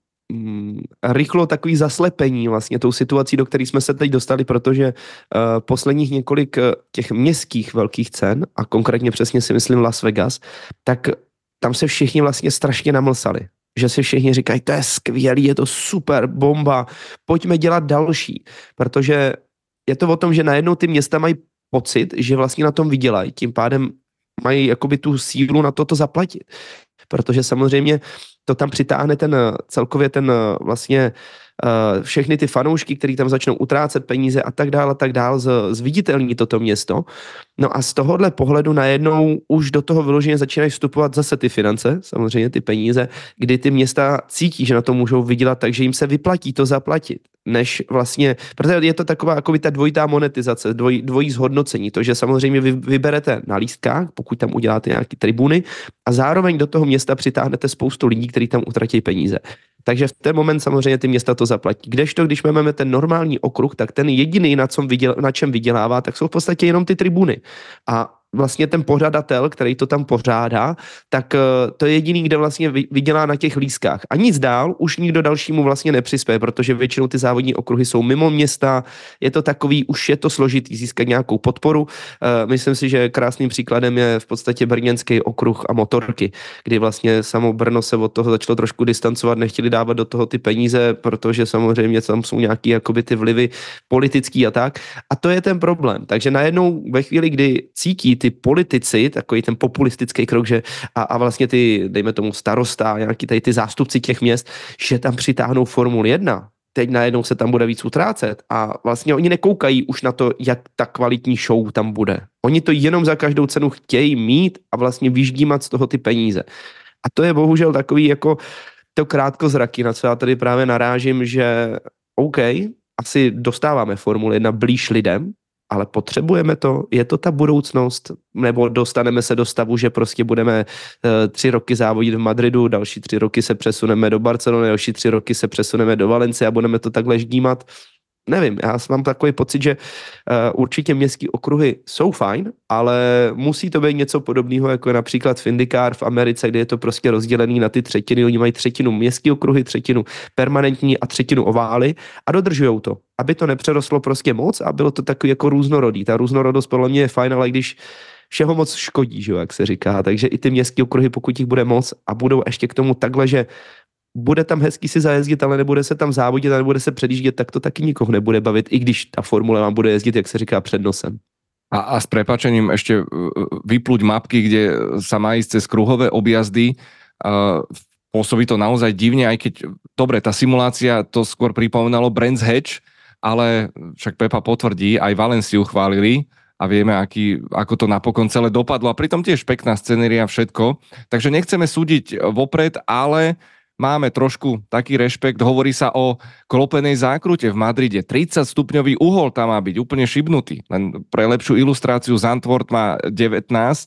mm, rychlo takový zaslepení vlastně tou situací, do které jsme se teď dostali, protože uh, posledních několik těch městských velkých cen, a konkrétně přesně si myslím Las Vegas, tak tam se všichni vlastně strašně namlsali. Že si všichni říkají, to je skvělý, je to super, bomba, pojďme dělat další. Protože je to o tom, že najednou ty města mají pocit, že vlastně na tom vydělají. Tím pádem mají jakoby tu sílu na toto zaplatit. Protože samozřejmě to tam přitáhne ten celkově ten vlastně uh, všechny ty fanoušky, který tam začnou utrácet peníze a tak dále a tak dále, zviditelní toto město. No a z tohohle pohledu najednou už do toho vyloženě začínají vstupovat zase ty finance, samozřejmě ty peníze, kdy ty města cítí, že na to můžou vydělat, takže jim se vyplatí to zaplatit, než vlastně, protože je to taková jako ta dvojitá monetizace, dvoj, dvojí zhodnocení, to, že samozřejmě vy vyberete na lístkách, pokud tam uděláte nějaké tribuny a zároveň do toho města přitáhnete spoustu lidí, kteří tam utratí peníze. Takže v ten moment samozřejmě ty města to zaplatí. Kdežto, když máme ten normální okruh, tak ten jediný, na, čem vyděl, na čem vydělává, tak jsou v podstatě jenom ty tribuny. A vlastně ten pořadatel, který to tam pořádá, tak to je jediný, kde vlastně vydělá na těch lístkách. A nic dál už nikdo dalšímu vlastně nepřispěje, protože většinou ty závodní okruhy jsou mimo města, je to takový, už je to složitý získat nějakou podporu. Myslím si, že krásným příkladem je v podstatě brněnský okruh a motorky, kdy vlastně samo Brno se od toho začalo trošku distancovat, nechtěli dávat do toho ty peníze, protože samozřejmě tam jsou nějaký jakoby ty vlivy politický a tak. A to je ten problém. Takže najednou ve chvíli, kdy cítí ty politici, takový ten populistický krok, že a, a vlastně ty, dejme tomu starosta, nějaký tady ty zástupci těch měst, že tam přitáhnou Formuli jedna. Teď najednou se tam bude víc utrácet a vlastně oni nekoukají už na to, jak ta kvalitní show tam bude. Oni to jenom za každou cenu chtějí mít a vlastně vyždímat z toho ty peníze. A to je bohužel takový jako to krátkozraky, na co já tady právě narážím, že OK, asi dostáváme Formuli jedna blíž lidem, ale potřebujeme to? Je to ta budoucnost? Nebo dostaneme se do stavu, že prostě budeme uh, tři roky závodit v Madridu, další tři roky se přesuneme do Barcelony, další tři roky se přesuneme do Valencie a budeme to takhle ždímat? Nevím, já mám takový pocit, že uh, určitě městský okruhy jsou fajn, ale musí to být něco podobného, jako například v IndyCar v Americe, kde je to prostě rozdělený na ty třetiny. Oni mají třetinu městský okruhy, třetinu permanentní a třetinu ovály a dodržujou to, aby to nepřerostlo prostě moc a bylo to takový jako různorodý. Ta různorodost podle mě je fajn, ale když všeho moc škodí, že jo, jak se říká, takže i ty městské okruhy, pokud jich bude moc a budou ještě k tomu takhle, že bude tam hezky si zajezdit, ale nebude se tam závodit a nebude se předjíždět, tak to taky nikoho nebude bavit, i když ta formule vám bude jezdit, jak se říká, před nosem. A, a s prepáčením ešte vypluť mapky, kde sa má ísť cez kruhové objazdy. Uh, pôsobí to naozaj divne, aj keď, dobre, tá simulácia to skôr pripomínalo Brands Hatch, ale však Pepa potvrdí, aj Valenciu chválili a vieme, aký, ako to napokon celé dopadlo. A pritom tiež pekná scenéria, všetko. Takže nechceme súdiť vopred, ale máme trošku taký rešpekt. Hovorí sa o klopenej zákrute v Madride. tridsať stupňový uhol tam má byť úplne šibnutý. Len pre lepšiu ilustráciu Zandvoort má devätnásť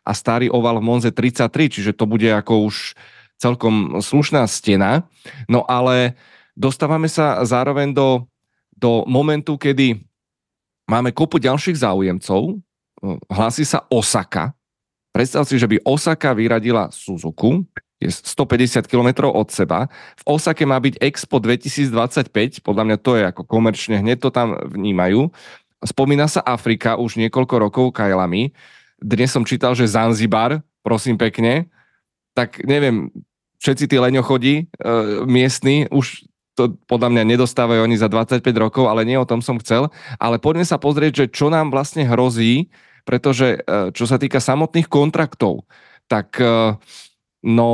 a starý oval v Monze tridsaťtri, čiže to bude ako už celkom slušná stena. No ale dostávame sa zároveň do, do momentu, kedy máme kopu ďalších záujemcov. Hlási sa Osaka. Predstav si, že by Osaka vyradila Suzuku, je stopäťdesiat kilometrov od seba. V Osake má byť Expo dvetisícdvadsaťpäť, podľa mňa to je ako komerčne, hneď to tam vnímajú. Spomína sa Afrika už niekoľko rokov kajlami. Dnes som čítal, že Zanzibar, prosím pekne, tak neviem, všetci tí leňochodí e, miestni už to podľa mňa nedostávajú oni za dvadsaťpäť rokov, ale nie o tom som chcel. Ale poďme sa pozrieť, že čo nám vlastne hrozí, pretože čo sa týka samotných kontraktov, tak no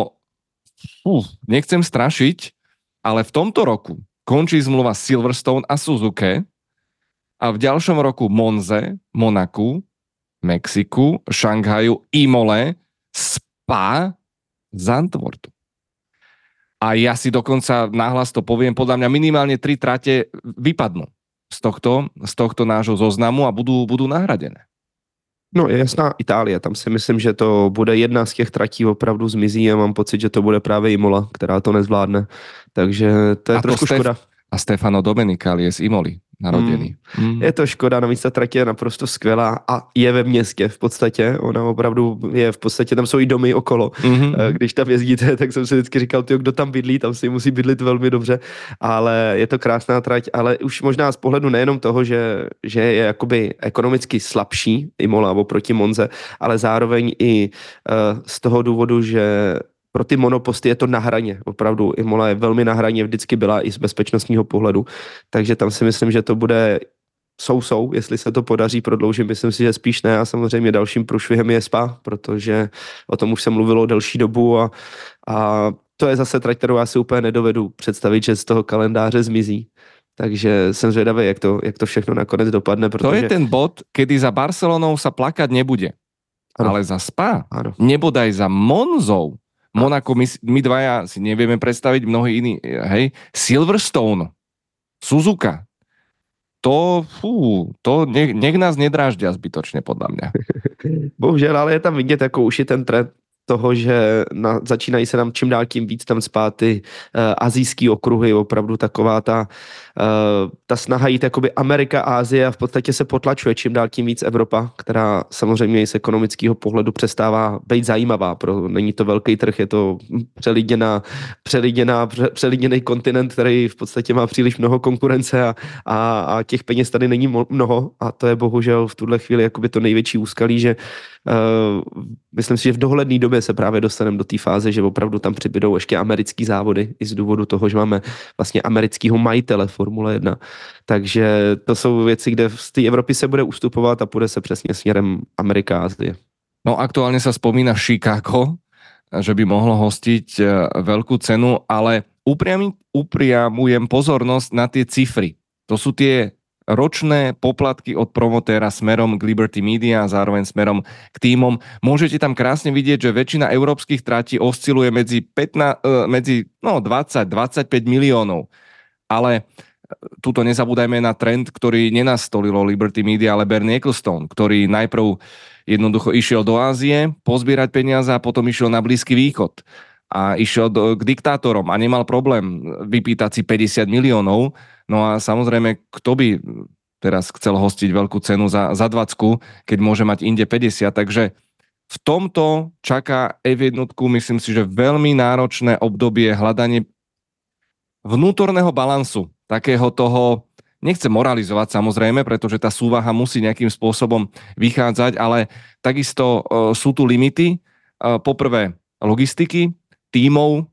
uh, nechcem strašiť, ale v tomto roku končí zmluva Silverstone a Suzuki a v ďalšom roku Monze, Monaku, Mexiku, Šanghaju, Imole, Spa, Zandvoortu. A ja si dokonca nahlas to poviem, podľa mňa minimálne tri trate vypadnú z tohto, z tohto nášho zoznamu a budú, budú nahradené. No je jasná Itálie, tam si myslím, že to bude jedna z těch tratí opravdu zmizí a mám pocit, že to bude právě Imola, která to nezvládne. Takže to je a trošku to škoda. A Stefano Domenicali je z Imoli narodený. Mm. Mm. Je to škoda, navíc ta trať je naprosto skvělá a je ve městě v podstatě. Ona opravdu je v podstatě, tam jsou i domy okolo. Mm-hmm. Když tam jezdíte, tak jsem si vždycky říkal, tyjo, kdo tam bydlí, tam si musí bydlit velmi dobře, ale je to krásná trať, ale už možná z pohledu nejenom toho, že, že je jakoby ekonomicky slabší Imola oproti Monze, ale zároveň i uh, z toho důvodu, že pro ty monoposty je to na hraně. Opravdu Imola je velmi na hraně, vždycky byla i z bezpečnostního pohledu. Takže tam si myslím, že to bude sou-sou, jestli se to podaří prodloužit. Myslím si, že spíš ne. A samozřejmě dalším průšvihem je Spa, protože o tom už se mluvilo delší dobu a, a to je zase trať, kterou já si úplně nedovedu představit, že z toho kalendáře zmizí. Takže jsem zvědavý, jak to, jak to všechno nakonec dopadne. Protože... To je ten bod, kedy za Barcelonou sa plakať nebude. Ano. Ale za Spa, ano. Nebodaj za Monzou, Monako, my, my dvaja si nevieme predstaviť, mnohí iní, hej, Silverstone, Suzuka, to, fú, to nech, nech nás nedráždia zbytočne, podľa mňa. Bohužel, ale je tam vidět, jako už je ten trend toho, že na, začínají se nám čím dál tím víc tam spát ty uh, azijský okruhy, opravdu taková ta, uh, ta snaha jít jakoby Amerika, Ázie a v podstatě se potlačuje čím dál tím víc Evropa, která samozřejmě i z ekonomického pohledu přestává být zajímavá. Pro, není to velký trh, je to přelidněná, přelidněná, přelidněný kontinent, který v podstatě má příliš mnoho konkurence a, a, a těch peněz tady není mnoho a to je bohužel v tuhle chvíli jakoby to největší úskalí, že uh, myslím si, že v dohledné době se právě dostaneme do té fáze, že opravdu tam přibydou ještě americký závody i z důvodu toho, že máme vlastně amerického majitele Formule jedna. Takže to jsou věci, kde z té Evropy se bude ustupovat a půjde se přesně směrem Amerika a Azie. No aktuálne sa spomína Chicago, že by mohlo hostiť veľkú cenu, ale upriam, upriamujem pozornosť na tie cifry. To sú tie ročné poplatky od promotéra smerom k Liberty Media a zároveň smerom k tímom. Môžete tam krásne vidieť, že väčšina európskych tratí osciluje medzi, pätnásť, medzi no, dvadsať dvadsaťpäť miliónov. Ale tuto nezabúdajme na trend, ktorý nenastolilo Liberty Media, ale Bernie Ecclestone, ktorý najprv jednoducho išiel do Ázie pozbierať peniaze a potom išiel na Blízky východ. A išiel do, k diktátorom a nemal problém vypýtať si päťdesiat miliónov. No a samozrejme, kto by teraz chcel hostiť veľkú cenu za, za dvacku, keď môže mať inde päťdesiat. Takže v tomto čaká ef jedna, myslím si, že veľmi náročné obdobie hľadanie vnútorného balansu, takého toho, nechcem moralizovať samozrejme, pretože tá súvaha musí nejakým spôsobom vychádzať, ale takisto uh, sú tu limity. Uh, poprvé logistiky, tímov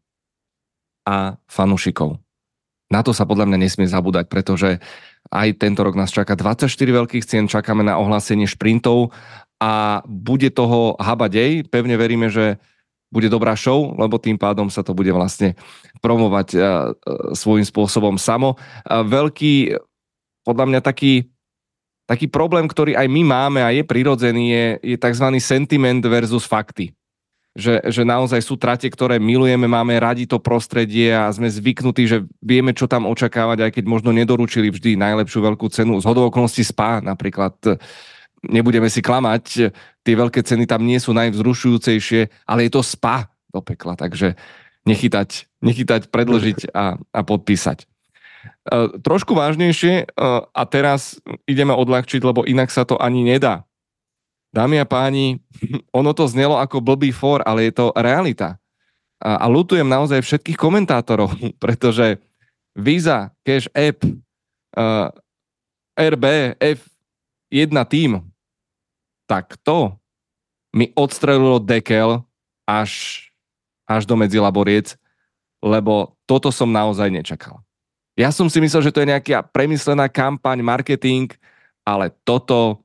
a fanúšikov. Na to sa podľa mňa nesmie zabúdať, pretože aj tento rok nás čaká dvadsaťštyri veľkých cien, čakáme na ohlásenie šprintov a bude toho habadej. Pevne veríme, že bude dobrá show, lebo tým pádom sa to bude vlastne promovať uh, svojím spôsobom samo. Uh, veľký, podľa mňa taký, taký problém, ktorý aj my máme a je prirodzený, je, je tzv. Sentiment versus fakty. Že, že naozaj sú trate, ktoré milujeme, máme radi to prostredie a sme zvyknutí, že vieme, čo tam očakávať, aj keď možno nedoručili vždy najlepšiu veľkú cenu. Z hodou okolností Spa napríklad nebudeme si klamať, tie veľké ceny tam nie sú najvzrušujúcejšie, ale je to spa do pekla, takže nechytať, nechytať, predĺžiť a, a podpísať. Uh, trošku vážnejšie uh, a teraz ideme odľahčiť, lebo inak sa to ani nedá. Dámy a páni, ono to znelo ako blbý for, ale je to realita. A, a ľutujem naozaj všetkých komentátorov, pretože Visa, Cash App, uh, er bé, ef jeden tým, tak to mi odstrelilo dekel až, až do medzilaboriec, lebo toto som naozaj nečakal. Ja som si myslel, že to je nejaká premyslená kampaň, marketing, ale toto,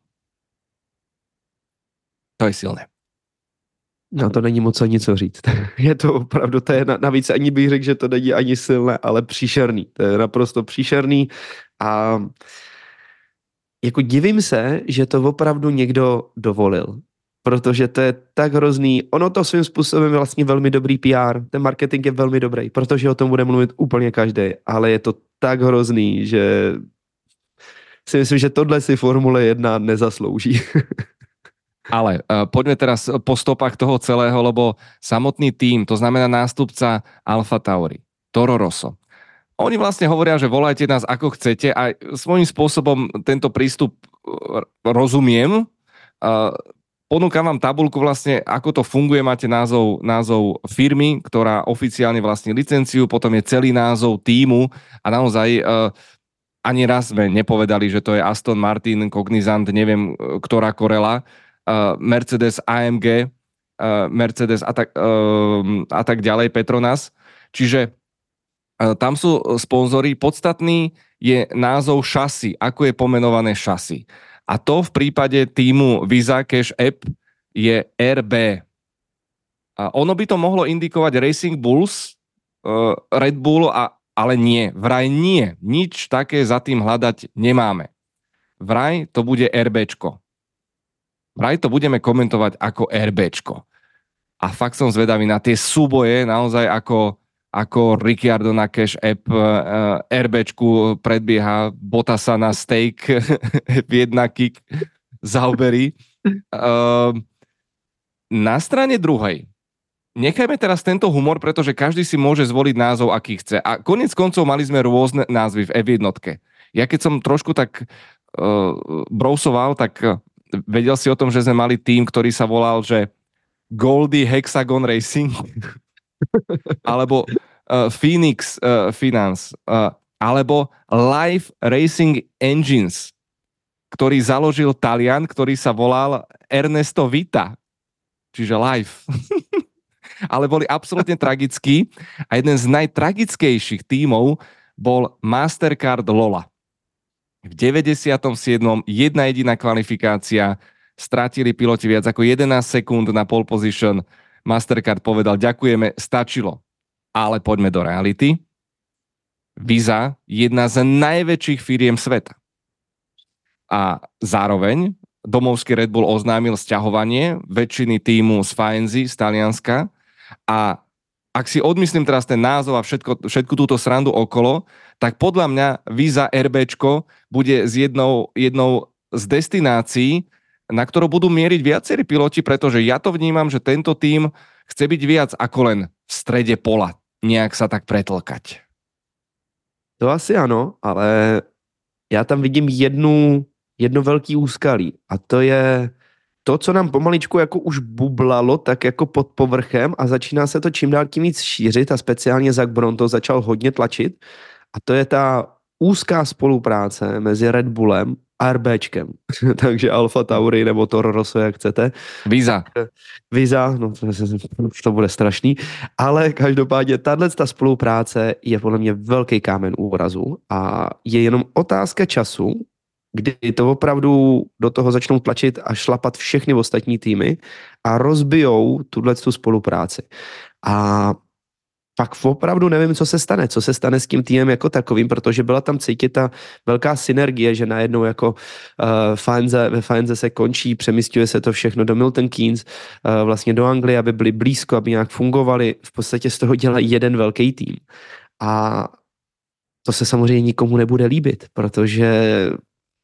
to je silné. No to není moc ani co říct. Je to opravdu, to je navíc ani bych řekl, že to není ani silné, ale příšerný. To je naprosto příšerný a jako divím se, že to opravdu někdo dovolil. Protože to je tak hrozný. Ono to svým způsobem je vlastně velmi dobrý pé er. Ten marketing je velmi dobrý, protože o tom bude mluvit úplně každý. Ale je to tak hrozný, že si myslím, že tohle si Formule jedna nezaslouží. Ale uh, poďme teraz po stopách toho celého, lebo samotný tím, to znamená nástupca Alfa Tauri, Toro Rosso, oni vlastne hovoria, že volajte nás ako chcete a svojím spôsobom tento prístup rozumiem. Uh, ponúkam vám tabuľku vlastne, ako to funguje. Máte názov, názov firmy, ktorá oficiálne vlastní licenciu, potom je celý názov tímu a naozaj uh, ani raz sme nepovedali, že to je Aston Martin, Cognizant, neviem, ktorá korela, uh, Mercedes á em gé, uh, Mercedes a tak, uh, a tak ďalej, Petronas. Čiže tam sú sponzori. Podstatný je názov šasy, ako je pomenované šasy. A to v prípade týmu Visa Cash App je er bé. A ono by to mohlo indikovať Racing Bulls, uh, Red Bull, a, ale nie. Vraj nie. Nič také za tým hľadať nemáme. Vraj to bude RBčko. Vraj to budeme komentovať ako RBčko. A fakt som zvedavý na tie súboje, naozaj ako ako Ricciardo na Cash App, uh, RBčku predbieha Bottasa na steak ef jeden kick Zaubery. Uh, na strane druhej, nechajme teraz tento humor, pretože každý si môže zvoliť názov, aký chce. A koniec koncov mali sme rôzne názvy v ef jeden. Ja keď som trošku tak uh, brousoval, tak vedel si o tom, že sme mali tým, ktorý sa volal, že Goldie Hexagon Racing alebo uh, Phoenix uh, Finance, uh, alebo Live Racing Engines, ktorý založil Talian, ktorý sa volal Ernesto Vita, čiže Live. Ale boli absolútne tragickí a jeden z najtragickejších tímov bol Mastercard Lola. V deväťdesiatom siedmom jedna jediná kvalifikácia, stratili piloti viac ako jedenásť sekúnd na pole position. Mastercard povedal, ďakujeme, stačilo. Ale poďme do reality. Visa, jedna z najväčších firiem sveta. A zároveň domovský Red Bull oznámil sťahovanie väčšiny tímu z Faenzy, z Talianska. A ak si odmyslím teraz ten názov a všetko, všetku túto srandu okolo, tak podľa mňa Visa RBčko bude z jednou, jednou z destinácií, na ktorú budú mieriť viacerí piloti, pretože ja to vnímam, že tento tím chce byť viac ako len v strede pola. Nejak sa tak pretlkať. To asi ano, ale já tam vidím jednu, jedno velký úskalí a to je to, co nám pomaličku jako už bublalo tak jako pod povrchem a začíná se to čím dál tím víc šířit a speciálně Zak Brown to začal hodně tlačit a to je ta úzká spolupráce mezi Red Bullem a RBčkem. Takže Alfa Tauri nebo Toro Rosso, jak chcete. Visa. Visa, no to, to bude strašný. Ale každopádně tahle ta spolupráce je podle mě velký kámen úrazu a je jenom otázka času, kdy to opravdu do toho začnou tlačit a šlapat všechny ostatní týmy a rozbijou tuto spolupráci. A pak opravdu nevím, co se stane, co se stane s tím týmem jako takovým, protože byla tam cítit ta velká synergie, že najednou jako uh, Faenze, ve Faenze se končí, přemysťuje se to všechno do Milton Keynes, uh, vlastně do Anglie, aby byli blízko, aby nějak fungovali, v podstatě z toho dělají jeden velký tým. A to se samozřejmě nikomu nebude líbit, protože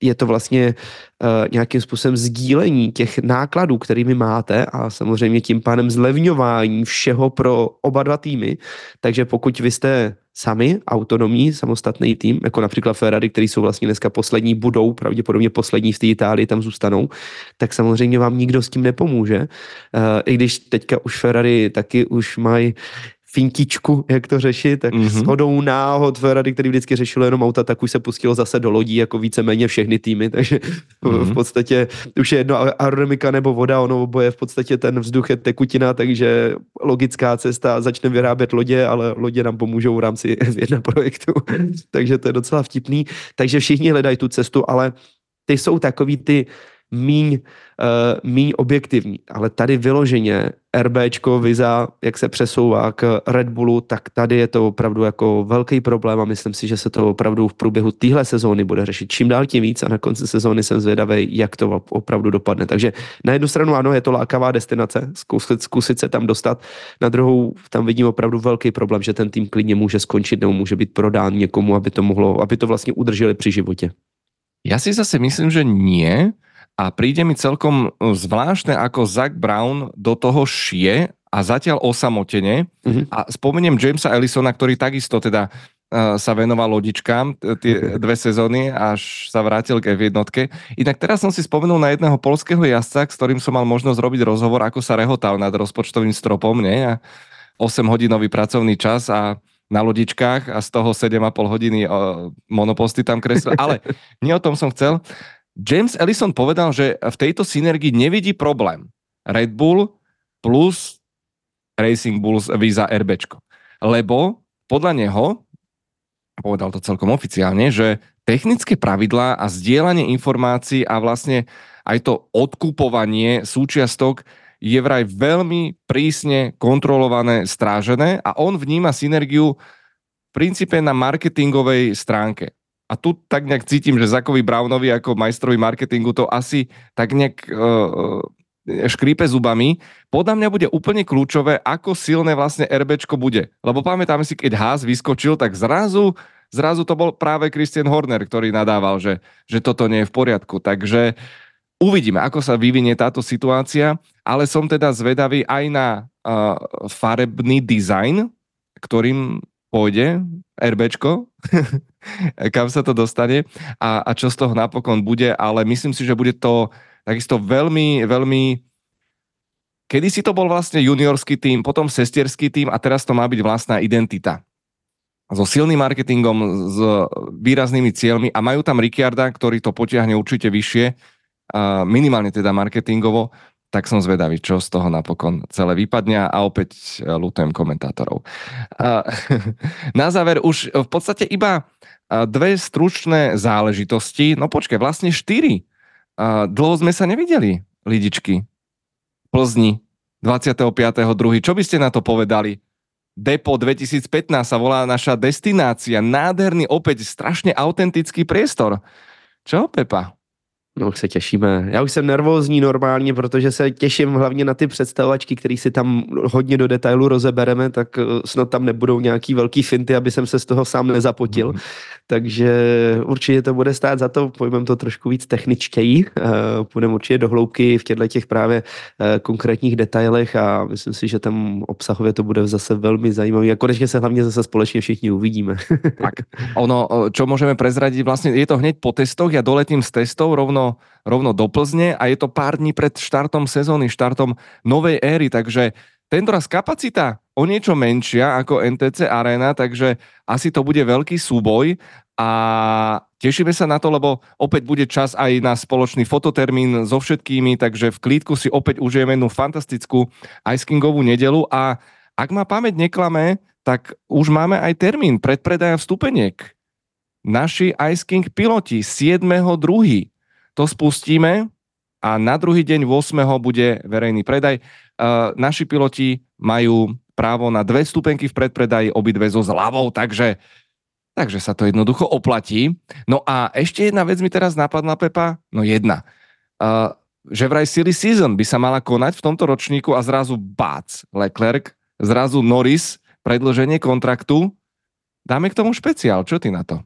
je to vlastně uh, nějakým způsobem sdílení těch nákladů, kterými máte a samozřejmě tím pádem zlevňování všeho pro oba dva týmy. Takže pokud vy jste sami, autonomní, samostatný tým, jako například Ferrari, který jsou vlastně dneska poslední, budou pravděpodobně poslední v té Itálii, tam zůstanou, tak samozřejmě vám nikdo s tím nepomůže. Uh, I když teďka už Ferrari taky už mají fintičku, jak to řešit, tak mm-hmm. shodou náhod Ferrari, který vždycky řešilo jenom auta, tak už se pustilo zase do lodí, jako víceméně všechny týmy, takže mm-hmm. v podstatě už je jedno aerodynamika nebo voda, ono oboje v podstatě ten vzduch je tekutina, takže logická cesta, začneme vyrábět lodě, ale lodě nám pomůžou v rámci F jedna projektu, takže to je docela vtipný, takže všichni hledají tu cestu, ale ty jsou takový ty míň, uh, míň objektivní, ale tady vyloženě RBčko, Visa, jak se přesouvá k Red Bullu, tak tady je to opravdu jako velký problém a myslím si, že se to opravdu v průběhu téhle sezóny bude řešit čím dál tím víc a na konci sezóny jsem zvědavý, jak to opravdu dopadne. Takže na jednu stranu ano, je to lákavá destinace, zkusit, zkusit se tam dostat, na druhou tam vidím opravdu velký problém, že ten tým klidně může skončit nebo může být prodán někomu, aby to mohlo, aby to vlastně udrželi při životě. Ja si zase myslím, že nie. A príde mi celkom zvláštne, ako Zach Brown do toho šije a zatiaľ osamotene. Mm-hmm. A spomeniem Jamesa Ellisona, ktorý takisto teda uh, sa venoval lodičkám tie dve sezóny, až sa vrátil k ef jedna. Inak teraz som si spomenul na jedného poľského jazdca, s ktorým som mal možnosť robiť rozhovor, ako sa rehotal nad rozpočtovým stropom, nie? A osemhodinový pracovný čas a na lodičkách a z toho sedem a pol hodiny uh, monoposty tam kreslil. Ale nie o tom som chcel. James Ellison povedal, že v tejto synergii nevidí problém. Red Bull plus Racing Bulls Visa RBčko. Lebo podľa neho, povedal to celkom oficiálne, že technické pravidlá a zdieľanie informácií a vlastne aj to odkupovanie súčiastok je vraj veľmi prísne kontrolované, strážené a on vníma synergiu v princípe na marketingovej stránke. A tu tak nejak cítim, že Zachovi Brownovi ako majstrovi marketingu to asi tak nejak uh, škrípe zubami. Podľa mňa bude úplne kľúčové, ako silné vlastne RBčko bude. Lebo pamätáme si, keď Haas vyskočil, tak zrazu, zrazu to bol práve Christian Horner, ktorý nadával, že, že toto nie je v poriadku. Takže uvidíme, ako sa vyvinie táto situácia, ale som teda zvedavý aj na uh, farebný dizajn, ktorým pôjde RBčko, kam sa to dostane a, a čo z toho napokon bude, ale myslím si, že bude to takisto veľmi, veľmi kedysi to bol vlastne juniorský tím, potom sestierský tím a teraz to má byť vlastná identita. So silným marketingom, s výraznými cieľmi a majú tam Ricciarda, ktorý to potiahne určite vyššie, minimálne teda marketingovo, tak som zvedavý, čo z toho napokon celé vypadne a opäť ľutujem komentátorov. Na záver už v podstate iba dve stručné záležitosti, no počkaj, vlastne štyri. Dlho sme sa nevideli, lidičky. Plzni, dvadsiateho piateho druhého Čo by ste na to povedali? Depo dvetisícpätnásť sa volá naša destinácia, nádherný, opäť strašne autentický priestor. Čo, Pepa? No, se těšíme. Já už jsem nervózní normálně, protože se těším hlavně na ty představovačky, které si tam hodně do detailu rozebereme, tak snad tam nebudou nějaký velký finty, aby jsem se z toho sám nezapotil. Mm. Takže určitě to bude stát za to, pojmeme to trošku víc techničtěji, půjdeme určitě do hloubky v těchto těch právě konkrétních detailech a myslím si, že tam obsahově to bude zase velmi zajímavý a konečně se hlavně zase společně všichni uvidíme. Tak, ono, čo môžeme prezradiť, vlastne je to hneď po testoch, ja doletím z testov rovno, rovno do Plzne a je to pár dní pred štartom sezóny, štartom novej éry, takže tentoraz kapacita o niečo menšia ako en té cé Arena, takže asi to bude veľký súboj a tešíme sa na to, lebo opäť bude čas aj na spoločný fototermín so všetkými, takže v klídku si opäť užijeme jednu fantastickú Ice Kingovú nedelu a ak ma pamäť neklame, tak už máme aj termín predpredaja vstupeniek. Naši Ice King piloti siedmeho druhého To spustíme a na druhý deň ôsmeho bude verejný predaj. Uh, naši piloti majú právo na dve vstupenky v predpredaji, obidve so zľavou, takže, takže sa to jednoducho oplatí. No a ešte jedna vec mi teraz napadla, Pepa, no jedna. Uh, že vraj silly season by sa mala konať v tomto ročníku a zrazu bác, Leclerc, zrazu Norris, predĺženie kontraktu. Dáme k tomu špeciál, čo ty na to?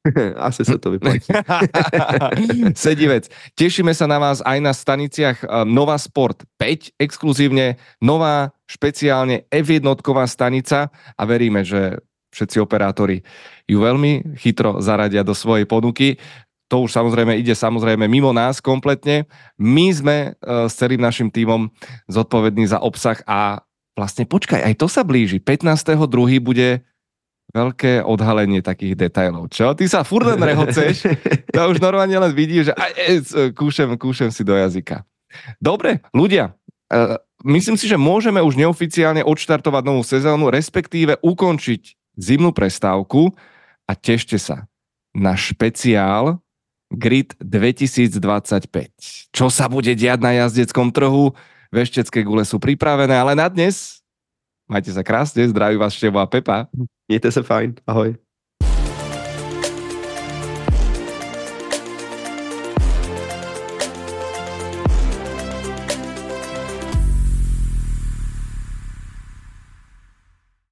Asi sa to vyplatí. Sedivec. Tešíme sa na vás aj na staniciach Nova Sport päť, exkluzívne nová, špeciálne ef jednotková stanica a veríme, že všetci operátori ju veľmi chytro zaradia do svojej ponuky. To už samozrejme ide samozrejme mimo nás kompletne. My sme uh, s celým našim tímom zodpovední za obsah a vlastne počkaj, aj to sa blíži. pätnásteho druhého bude veľké odhalenie takých detailov. Čo? Ty sa furt len rehoceš, to už normálne len vidíš, že aj, aj, kúšem, kúšem si do jazyka. Dobre, ľudia, uh, myslím si, že môžeme už neoficiálne odštartovať novú sezónu, respektíve ukončiť zimnú prestávku a tešte sa na špeciál Grid dvetisícdvadsaťpäť. Čo sa bude diať na jazdeckom trhu? Veštecké gule sú pripravené, ale na dnes majte sa krásne, zdraví vás Števo a Pepa. Mějte se fajn, ahoj.